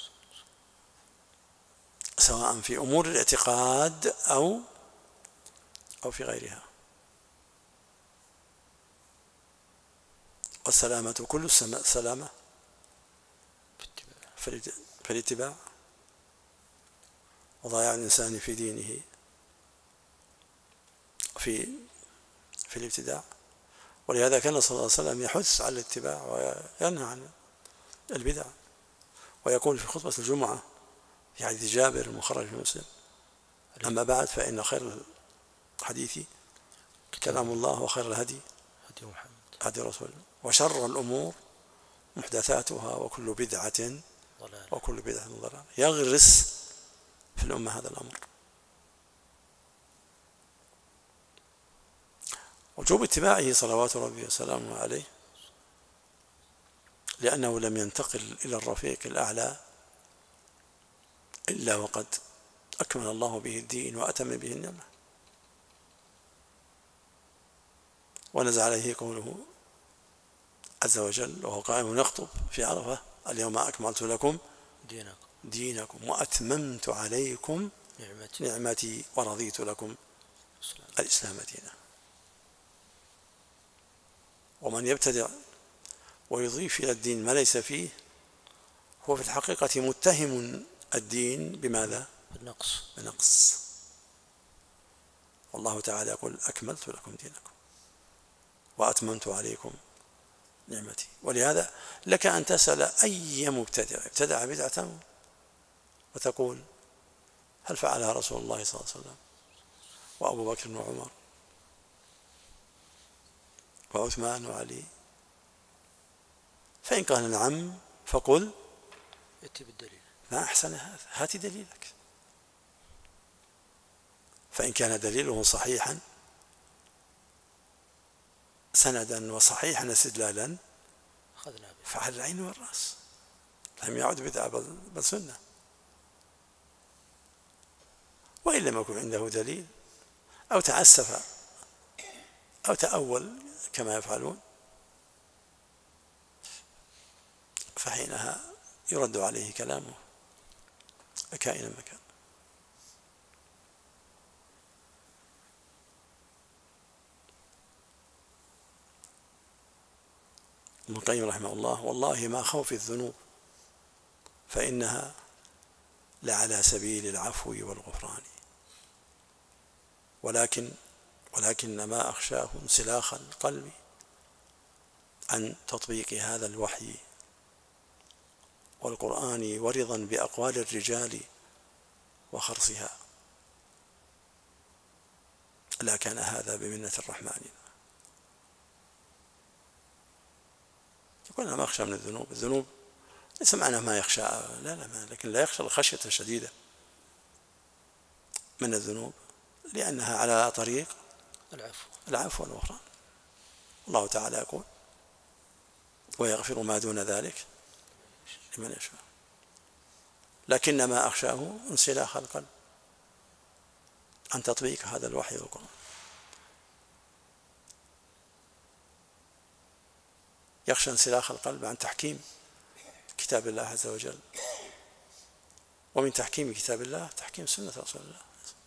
سواء في أمور الاعتقاد أو في غيرها. والسلامة كل السلامة في الاتباع، وضياع الإنسان في دينه في الابتداع. ولهذا كان صلى الله عليه وسلم يحث على الاتباع وينهى عن البدع، ويقول في خطبة الجمعة في حديث جابر المخرج في مسلم: أما بعد فإن خير الحديث كلام الله، وخير الهدي هدي رسول الله، وشر الأمور محدثاتها، وكل بدعة ضلالة. يغرس في الأمة هذا الأمر. وجوب اتباعه صلوات ربي وسلامه عليه، لأنه لم ينتقل إلى الرفيق الأعلى إلا وقد أكمل الله به الدين وأتم به النعمة. ونزل عليه قوله عز وجل وهو قائم يخطب في عرفة: اليوم أكملت لكم دينكم وأتممت عليكم نعمتي ورضيت لكم الإسلام دينا. ومن يبتدع ويضيف إلى الدين ما ليس فيه هو في الحقيقة متهم الدين بماذا؟ بالنقص. والله تعالى يقول: أكملت لكم دينكم وأتممت عليكم نعمتي. ولهذا لك أن تسأل أي مبتدع ابتدع بدعة وتقول: هل فعلها رسول الله صلى الله عليه وسلم وأبو بكر وعمر وعثمان وعلي؟ فإن قال نعم فقل: ائت بالدليل. ما أحسن هذا، هات دليلك. فإن كان دليله صحيحا سندا وصحيحا استدلالا فعلى العين والرأس، لم يعد بدعة بل سنة. وإن لم يكن عنده دليل أو تعسف أو تأول كما يفعلون فحينها يرد عليه كلامه كائنا مكان. ابن القيم رحمه الله: والله ما خوف الذنوب فإنها لعلى سبيل العفو والغفران، ولكن ما أخشاه انسلاخ القلب عن تطبيق هذا الوحي والقرآن ورضا بأقوال الرجال وخرصها، لا كان هذا بمنة الرحمن. يقول: أنا ما أخشى من الذنوب ليس معناه ما يخشى، لا، لكن لا يخشى الخشية الشديدة من الذنوب، لأنها على طريق العفو والغفران. الله تعالى يقول: ويغفر ما دون ذلك لمن يشاء، لكن ما أخشاه انسلاخ القلب عن تطبيق هذا الوحي والقرآن. يخشى انسلاخ القلب عن تحكيم كتاب الله عز وجل، ومن تحكيم كتاب الله تحكيم سنة رسول الله.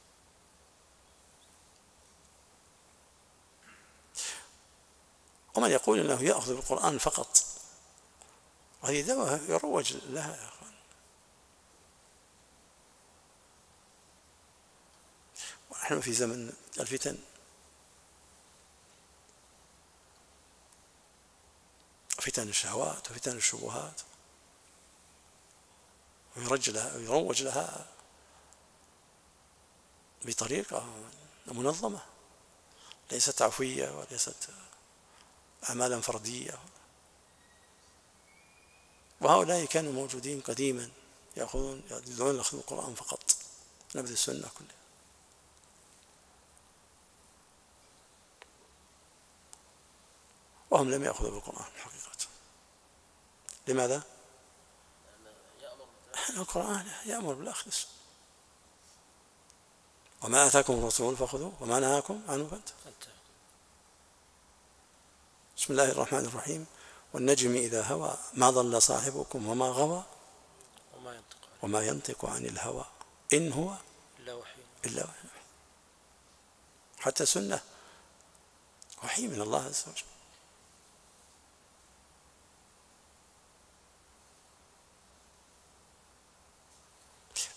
ومن يقول انه يأخذ بالقرآن فقط، وهذه دعوة يروج لها يا اخوان. ونحن في زمن الفتن، فتن الشهوات وفتن الشبهات، ويروج لها بطريقة منظمة ليست عفوية وليست أعمالا فردية. وهؤلاء كانوا موجودين قديما يدعون لأخذ القرآن فقط، نبذ السنة كلها. وهم لم يأخذوا بالقرآن حقيقة. لماذا؟ القرآن يأمر بالأخذ، وما آتاكم الرسول فخذوه وما نهاكم عنه فانتهوا. بسم الله الرحمن الرحيم: والنجم إذا هوى ما ضل صاحبكم وما غوى وما ينطق عن الهوى إن هو إلا وحي. حتى سنة وحي من الله عز وجل.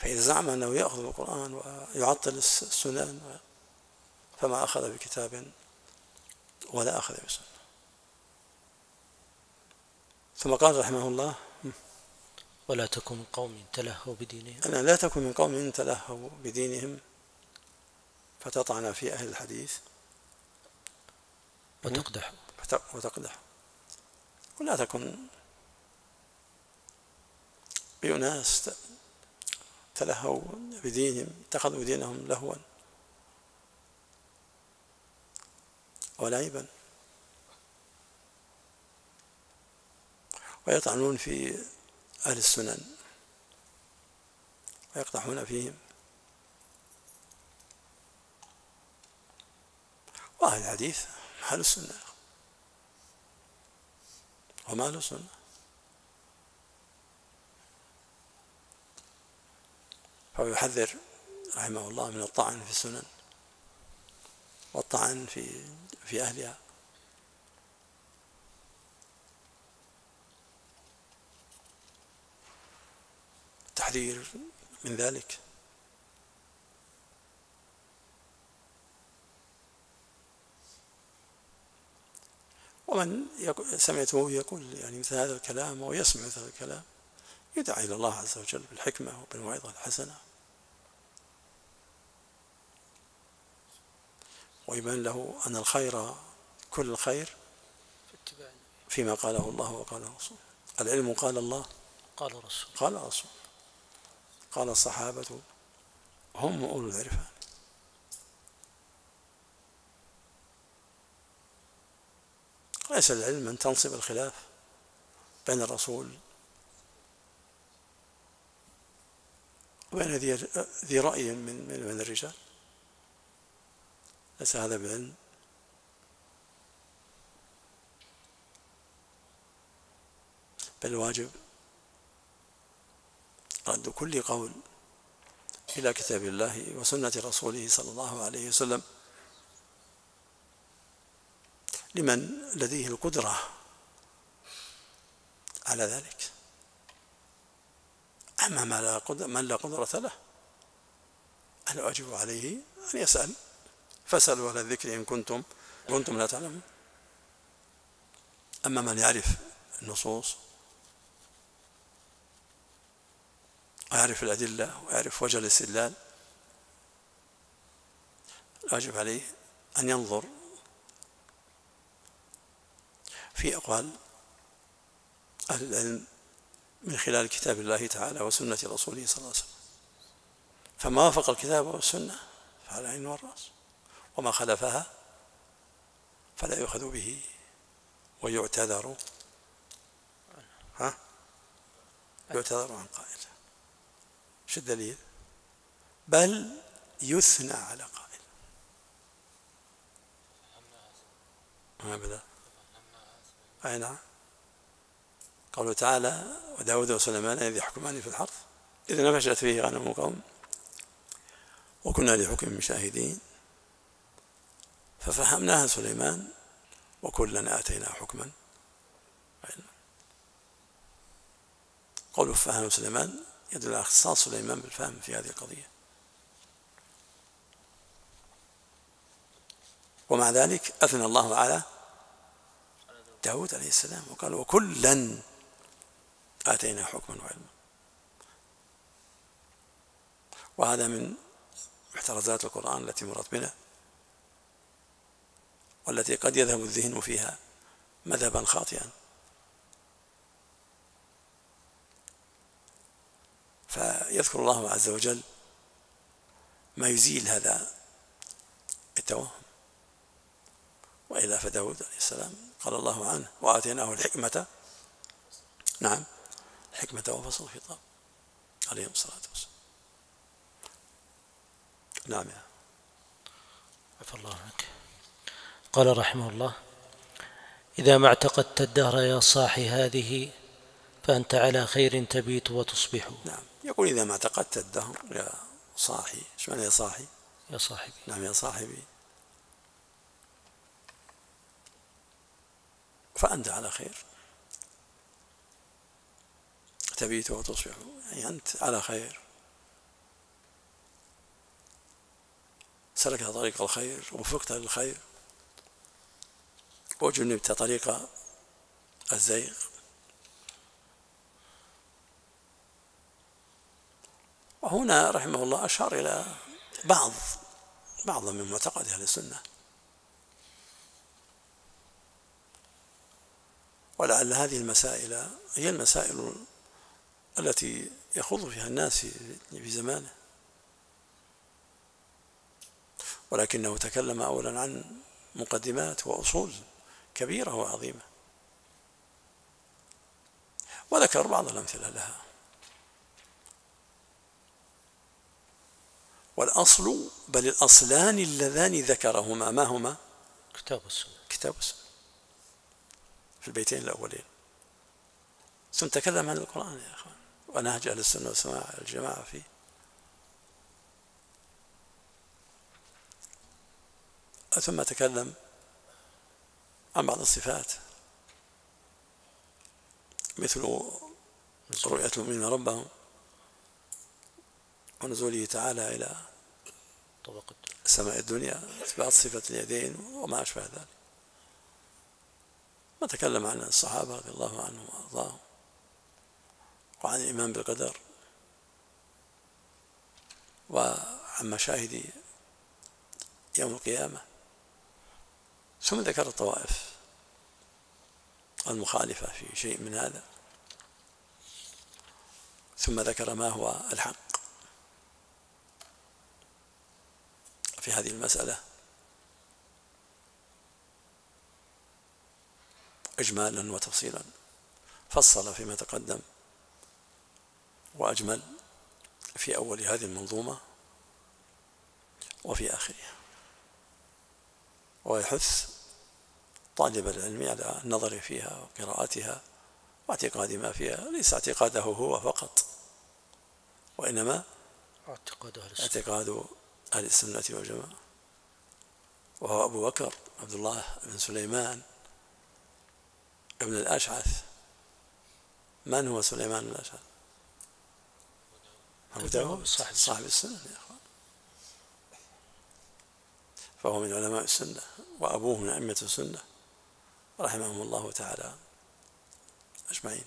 فإذا زعم أنه يأخذ القرآن ويعطل السنن فما أخذ بكتاب ولا أخذ بسنة. ثم قال رحمه الله: ولا تكن من قوم تلهوا بدينهم. أنا لا تكن من قوم تلهوا بدينهم فتطعن في أهل الحديث وتقدح ولا تكن بأناس تلهوا بدينهم، اتخذوا دينهم لهوا ولعبا ويطعنون في أهل السنن ويقدحون فيهم. وأهل الحديث أهل السنة هم أهل السنة. فيحذر رحمه الله من الطعن في السنن والطعن في أهلها. التحذير من ذلك. ومن سمعته يقول يعني مثل هذا الكلام ويسمع مثل هذا الكلام يدعى إلى الله عز وجل بالحكمة وبالموعظة الحسنة، ويبين له أن الخير كل الخير فيما قاله الله وقال الرسول. العلم قال الله قال الرسول قال الرسول قال الصحابة هم أولو العرفان. ليس العلم أن تنصب الخلاف بين الرسول وبين ذي رأي من الرجال، ليس هذا بعلم. بل الواجب رد كل قول إلى كتاب الله وسنة رسوله صلى الله عليه وسلم لمن لديه القدرة على ذلك. أما من لا قدرة له الواجب عليه أن يسأل، فاسألوا أهل الذكر إن كنتم لا تعلمون. أما من يعرف النصوص ويعرف الأدلة ويعرف وجه الاستدلال الواجب عليه أن ينظر في أقوال أهل العلم من خلال كتاب الله تعالى وسنة رسوله صلى الله عليه وسلم، فما وافق الكتاب والسنة فعلى العين والرأس، وما خلفها فلا يؤخذ به ويعتذر يعتذر عن قائله. شو الدليل؟ بل يثنى على قائل. أبدا. أي نعم. قوله تعالى: وداود وسليمان إذ يحكمان في الحرث إذ نفشت فيه غنم قوم وكنا لحكم شاهدين ففهمناها سليمان وكلا آتينا حكما علما. قوله فهم سليمان يدل على اختصاص سليمان بالفهم في هذه القضية. ومع ذلك أثنى الله على داود عليه السلام وقال: وكلا آتينا حكما وعلما. وهذا من محترزات القرآن التي مرت بنا والتي قد يذهب الذهن فيها مذهبا خاطئا، فيذكر الله عز وجل ما يزيل هذا التوهم. وإلا فداود عليه السلام قال الله عنه: وآتيناه الحكمة. نعم، الحكمة وفصل الخطاب عليهم الصلاة والسلام. نعم. يا عفى الله عنك. قال رحمه الله: إذا ما اعتقدت الدهر يا صاحي هذه فأنت على خير تبيت وتصبح. نعم، يقول: إذا ما اعتقدت الدهر يا صاحي. ايش معنى يا صاحي؟ يا صاحبي. نعم، يا صاحبي. فأنت على خير تبيت وتصبح، يعني أنت على خير سلكت طريق الخير ووفقت للخير وجنبت طريق الزيغ. وهنا رحمه الله أشار إلى بعض من معتقد أهل السنة، ولعل هذه المسائل هي المسائل التي يخوض فيها الناس في زمانه، ولكنه تكلم أولا عن مقدمات وأصول كبيرة وعظيمة، وذكر بعض الأمثلة لها. والأصل بل الأصلان اللذان ذكرهما ما هما؟ كتاب السنة في البيتين الأولين، ثم تكلم عن القرآن يا أخوان ونهج أهل السنة والجماعة فيه. ثم تكلم عن بعض الصفات مثل رؤية المؤمنين ربهم ونزوله تعالى إلى سماء الدنيا، إثبات صفة اليدين وما أشبه ذلك. وتكلم عن الصحابة رضي الله عنهم وأرضاهم وعن الإيمان بالقدر وعن مشاهد يوم القيامة، ثم ذكر الطوائف المخالفة في شيء من هذا، ثم ذكر ما هو الحق في هذه المسألة إجمالا وتفصيلا، فصل فيما تقدم وأجمل في أول هذه المنظومة وفي آخرها، ويحث طالب العلم على النظر فيها وقراءتها واعتقاد ما فيها، ليس اعتقاده هو فقط، وإنما اعتقاد أهل السنة والجماعة، وهو أبو بكر عبد الله بن سليمان ابن الأشعث. من هو سليمان بن الأشعث؟ أبو داود صاحب السنة يا أخوان، فهو من علماء السنة وأبوه من أئمة السنة رحمهم الله تعالى أجمعين.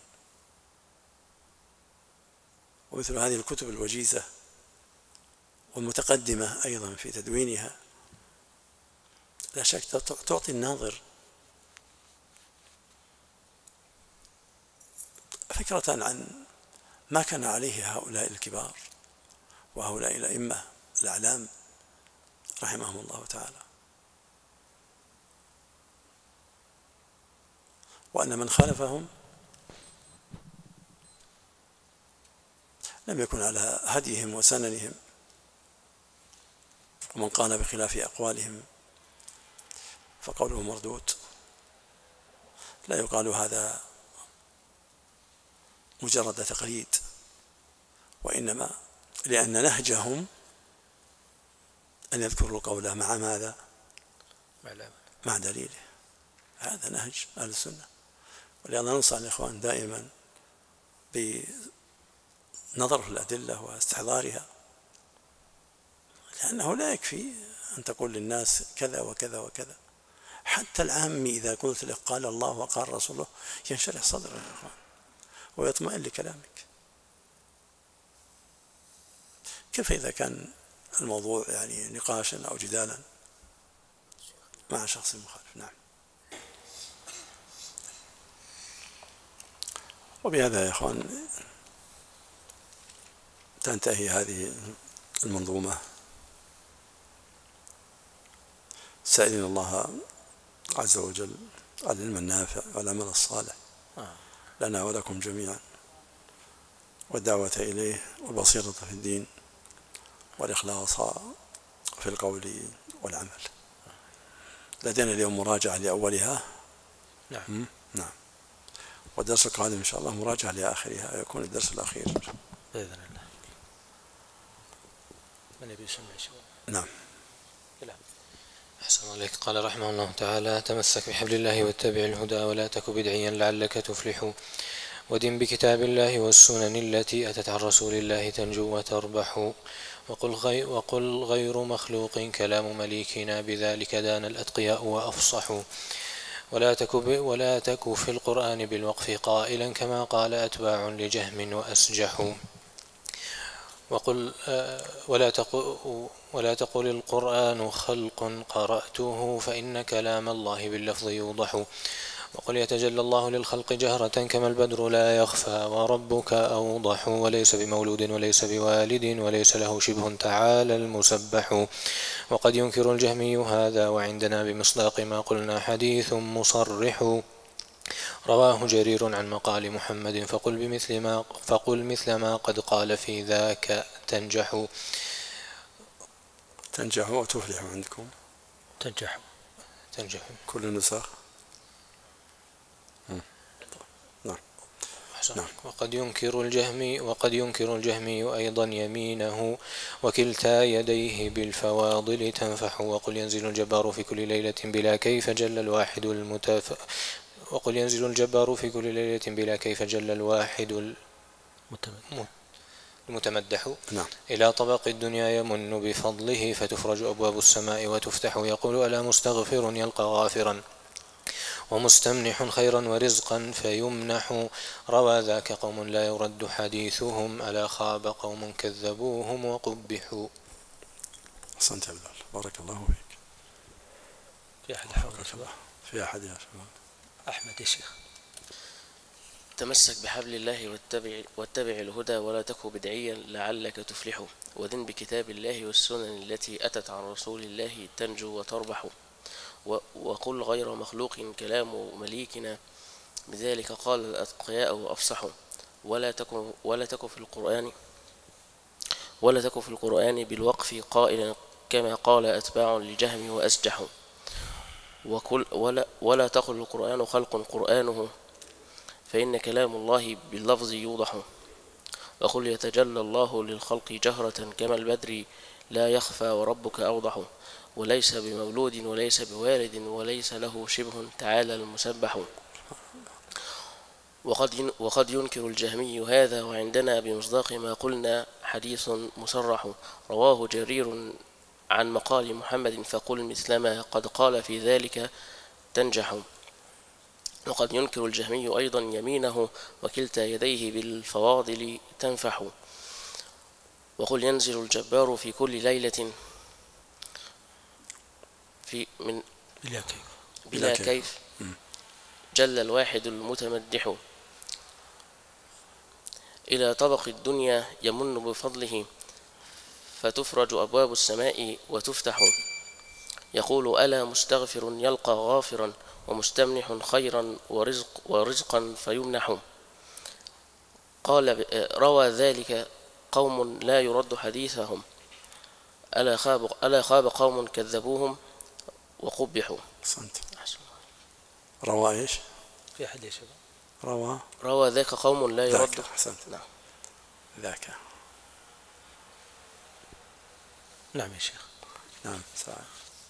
ومثل هذه الكتب الوجيزة والمتقدمة أيضا في تدوينها لا شك تعطي الناظر فكرة عن ما كان عليه هؤلاء الكبار وهؤلاء الأئمة الأعلام رحمهم الله تعالى، وأن من خالفهم لم يكن على هديهم وسننهم، ومن قال بخلاف أقوالهم فقوله مردود. لا يقال هذا مجرد تقليد، وإنما لأن نهجهم أن يذكروا القول مع ماذا؟ مع دليله. هذا نهج أهل السنة، ولهذا ننصح الإخوان دائما بنظر في الأدلة واستحضارها، لأنه لا يكفي أن تقول للناس كذا وكذا وكذا. حتى العامي إذا قلت له قال الله وقال رسوله ينشرح صدره يا إخوان ويطمئن لكلامك. كيف إذا كان الموضوع يعني نقاشا أو جدالا مع شخص مخالف؟ نعم. وبهذا يا إخوان تنتهي هذه المنظومة، سائلين الله عز وجل العلم النافع والعمل الصالح لنا ولكم جميعا، والدعوة إليه والبصيرة في الدين والإخلاص في القول والعمل. لدينا اليوم مراجعة لأولها. نعم. نعم. والدرس القادم إن شاء الله مراجعة لآخرها، يكون الدرس الأخير بإذن الله. من يبي يسمع شيء؟ نعم. أحسن عليك. قال رحمه الله تعالى: تمسك بحبل الله واتبع الهدى ولا تك بدعيا لعلك تفلح، ودن بكتاب الله والسنن التي أتت عن رسول الله تنجو وتربح، وقل غير مخلوق كلام مليكنا بذلك دان الأتقياء وأفصحوا ولا تك في القرآن بالوقف قائلا كما قال أتباع لجهم وأسجحوا ولا تقل القرآن خلق قرأته فإن كلام الله باللفظ يوضح وقل يتجلى الله للخلق جهرة كما البدر لا يخفى وربك أوضح وليس بمولود وليس بوالد وليس له شبه تعالى المسبح وقد ينكر الجهمي هذا وعندنا بمصداق ما قلنا حديث مصرح رواه جرير عن مقال محمد فقل مثل ما قد قال في ذاك تنجح وتفلح عندكم تنجح كل النسخ. نعم. وقد ينكر الجهمي أيضا يمينه وكلتا يديه بالفواضل تنفح وقل ينزل الجبار في كل ليلة بلا كيف جل الواحد المتمدح نعم. إلى طبق الدنيا يمن بفضله فتفرج أبواب السماء وتفتح يقول ألا مستغفر يلقى غافرا ومستمنح خيرا ورزقا فيمنح روى ذاك قوم لا يرد حديثهم ألا خاب قوم كذبوهم وقبحوا. أحسنت يا بلال، بارك الله فيك. في أحد يا شباب؟ أحمد يا شيخ. تمسك بحبل الله واتبع الهدى ولا تك بدعيا لعلك تفلح وذن بكتاب الله والسنن التي أتت عن رسول الله تنجو وتربح وقل غير مخلوق كلام مليكنا بذلك قال الأتقياء وأفصحوا ولا تك في القرآن بالوقف قائلا كما قال أتباع لجهم وأسجحوا ولا تقل القرآن خلق قرآنه فإن كلام الله باللفظ يوضح وقل يتجلى الله للخلق جهرة كما البدر لا يخفى وربك أوضح وليس بمولود وليس بوالد وليس له شبه تعالى المسبح وقد ينكر الجهمي هذا وعندنا بمصداق ما قلنا حديث مصرح رواه جرير عن مقال محمد فقل مثلما قد قال في ذلك تنجح وقد ينكر الجهمي أيضا يمينه وكلتا يديه بالفواضل تنفح وقل ينزل الجبار في كل ليلة بلا كيف جل الواحد المتمدح إلى طبق الدنيا يمن بفضله فتفرج أبواب السماء وتفتح يقول ألا مستغفر يلقى غافرا ومستمنح خيرا ورزقا فيمنح قال روى ذلك قوم لا يرد حديثهم ألا خاب قوم كذبوهم وقبحوا. أحسنت. روى ايش؟ في أحد يا شباب؟ روى ذاك قوم لا يرد. أحسنت. نعم. ذاك. نعم يا شيخ. نعم سعد.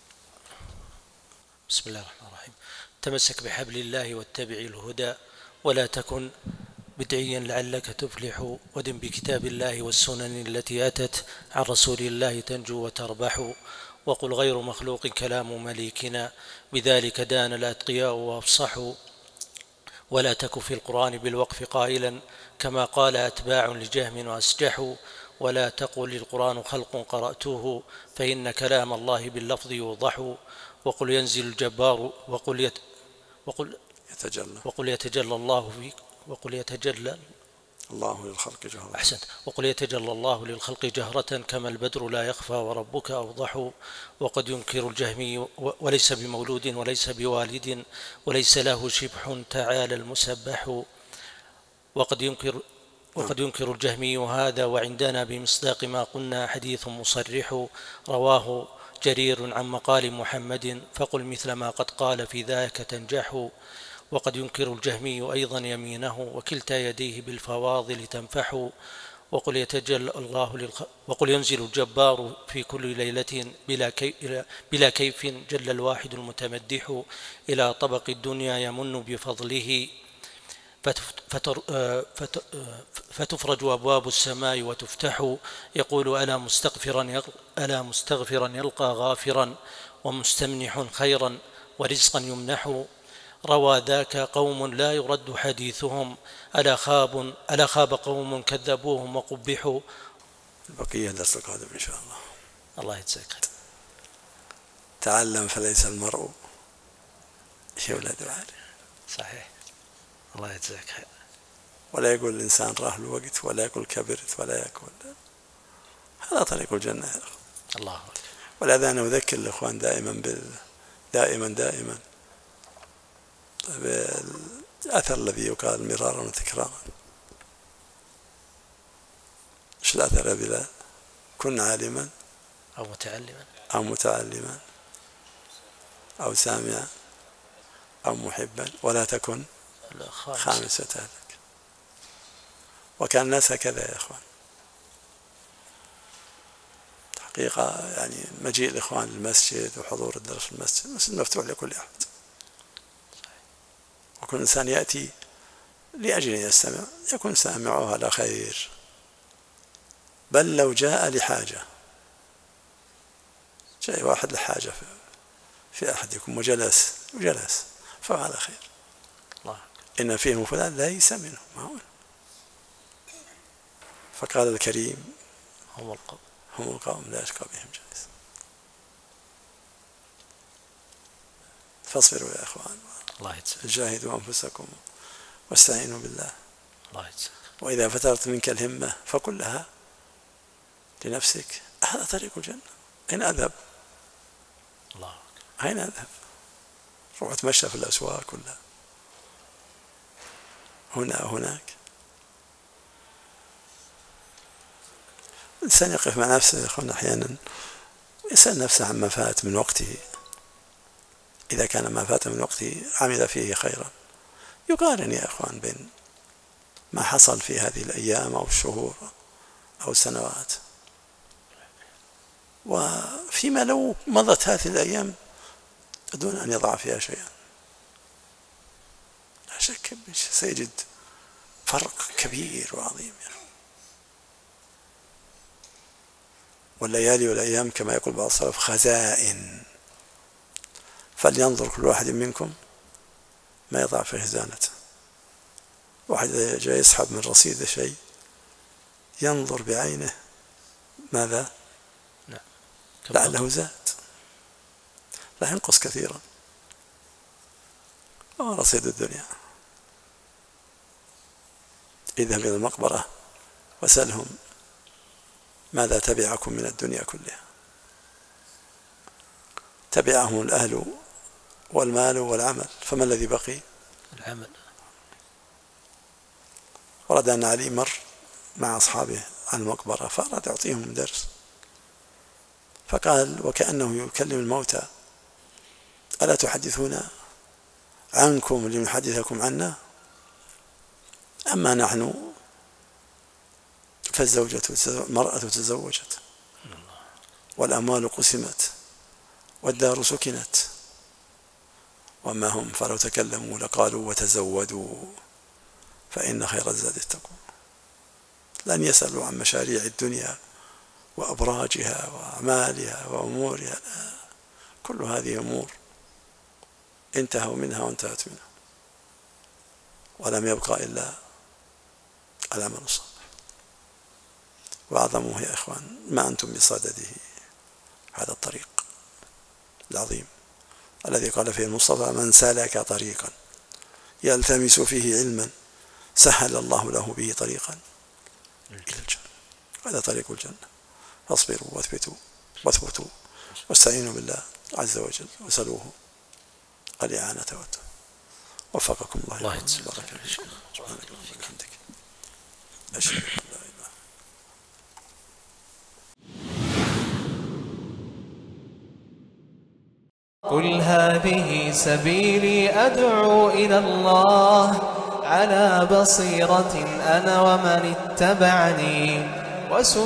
بسم الله الرحمن الرحيم. تمسك بحبل الله واتبع الهدى ولا تكن بدعيا لعلك تفلح ودن بكتاب الله والسنن التي أتت عن رسول الله تنجو وتربح وقل غير مخلوق كلام مليكنا بذلك دان الأتقياء وأفصحوا ولا تك في القرآن بالوقف قائلا كما قال أتباع لجهم وأسجحوا ولا تقل القرآن خلق قرأته فإن كلام الله باللفظ يوضح وقل ينزل الجبار وقل يتجلى الله للخلق جهرة. أحسنت. وقل يتجلى الله للخلق جهرة كما البدر لا يخفى وربك أوضح وقد ينكر الجهمي وليس بمولود وليس بوالد وليس له شبح تعالى المسبح وقد ينكر الجهمي هذا وعندنا بمصداق ما قلنا حديث مصرح رواه جرير عن مقال محمد فقل مثل ما قد قال في ذاك تنجح وقد ينكر الجهمي أيضا يمينه وكلتا يديه بالفواضل تنفح وقل ينزل الجبار في كل ليلة بلا كيف جل الواحد المتمدح إلى طبق الدنيا يمن بفضله فتفرج أبواب السماء وتفتح، يقول ألا مستغفرا يلقى غافرا، ومستمنح خيرا ورزقا يمنح. روى ذاك قوم لا يرد حديثهم، ألا خاب قوم كذبوهم وقبحوا. البقية درس القادم إن شاء الله. الله يجزاك خير. تعلم فليس المرء يولد عالم. صحيح. الله يجزاك خير. ولا يقول الإنسان راه الوقت، ولا يقول كبرت، ولا يقول هذا طريق الجنة يا أخي. الله أكبر. ولهذا أنا أذكر الإخوان دائما بالأثر الذي يقال مرارا وتكرارا. إيش الأثر يا بلال؟ كن عالما أو متعلما أو سامعا أو محبا، ولا تكن خامسة أهلك. وكان الناس هكذا يا إخوان حقيقة. يعني مجيء الإخوان للمسجد وحضور الدرس في المسجد مفتوح لكل أحد، وكل إنسان يأتي لأجل أن يستمع يكون سامعه على خير، بل لو جاء لحاجة، جاء واحد لحاجة في أحدكم وجلس فهو على خير. إن فيهم فلان ليس منهم، ما هو. فقال الكريم هم القوم لا يشقى بهم جليس. فاصبروا يا إخوان، جاهدوا أنفسكم واستعينوا بالله. وإذا فترت منك الهمة فقل لها لنفسك هذا طريق الجنة. أين أذهب؟ أين أذهب؟ روح أتمشى في الأسواق كلها هنا وهناك. الإنسان يقف مع نفسه يا أخوان أحيانا يسأل نفسه عما فات من وقته. إذا كان ما فات من وقته عمل فيه خيرا، يقارن يا أخوان بين ما حصل في هذه الأيام أو الشهور أو السنوات، وفيما لو مضت هذه الأيام دون أن يضع فيها شيئا، لا شك سيجد فرق كبير وعظيم يعني. والليالي والأيام كما يقول بعض السلف خزائن، فلينظر كل واحد منكم ما يضع في خزانته. واحد جاء يسحب من رصيده شيء ينظر بعينه ماذا؟ لعله زاد، لا ينقص كثيرا. رصيد الدنيا. اذهب إلى المقبرة وسألهم ماذا تبعكم من الدنيا كلها؟ تبعهم الأهل والمال والعمل، فما الذي بقي؟ العمل. ورد أن علي مر مع أصحابه عن المقبرة فأراد يعطيهم درس، فقال وكأنه يكلم الموتى ألا تحدثون عنكم لنحدثكم عنا؟ أما نحن المرأة تزوجت، والأموال قسمت، والدار سكنت، وما هم فلو تكلموا لقالوا وتزودوا فإن خير الزاد التقوى. لن يسألوا عن مشاريع الدنيا وأبراجها وأعمالها وأمورها، لا. كل هذه أمور انتهوا منها وانتهت منها، ولم يبقى إلا العمل الصالح. وأعظمه يا إخوان ما أنتم بصدده هذا الطريق العظيم الذي قال فيه المصطفى من سلك طريقا يلتمس فيه علما سهل الله له به طريقا إلى الجنة. هذا طريق الجنة. فاصبروا واثبتوا واستعينوا بالله عز وجل وسألوه الإعانة والتوفيق. وفقكم الله. الله يجزاك خير. أشهد أن لا إله. قل هذه سبيلي أدعو إلى الله على بصيرة أنا ومن اتبعني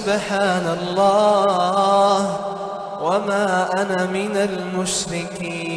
وسبحان الله وما أنا من المشركين.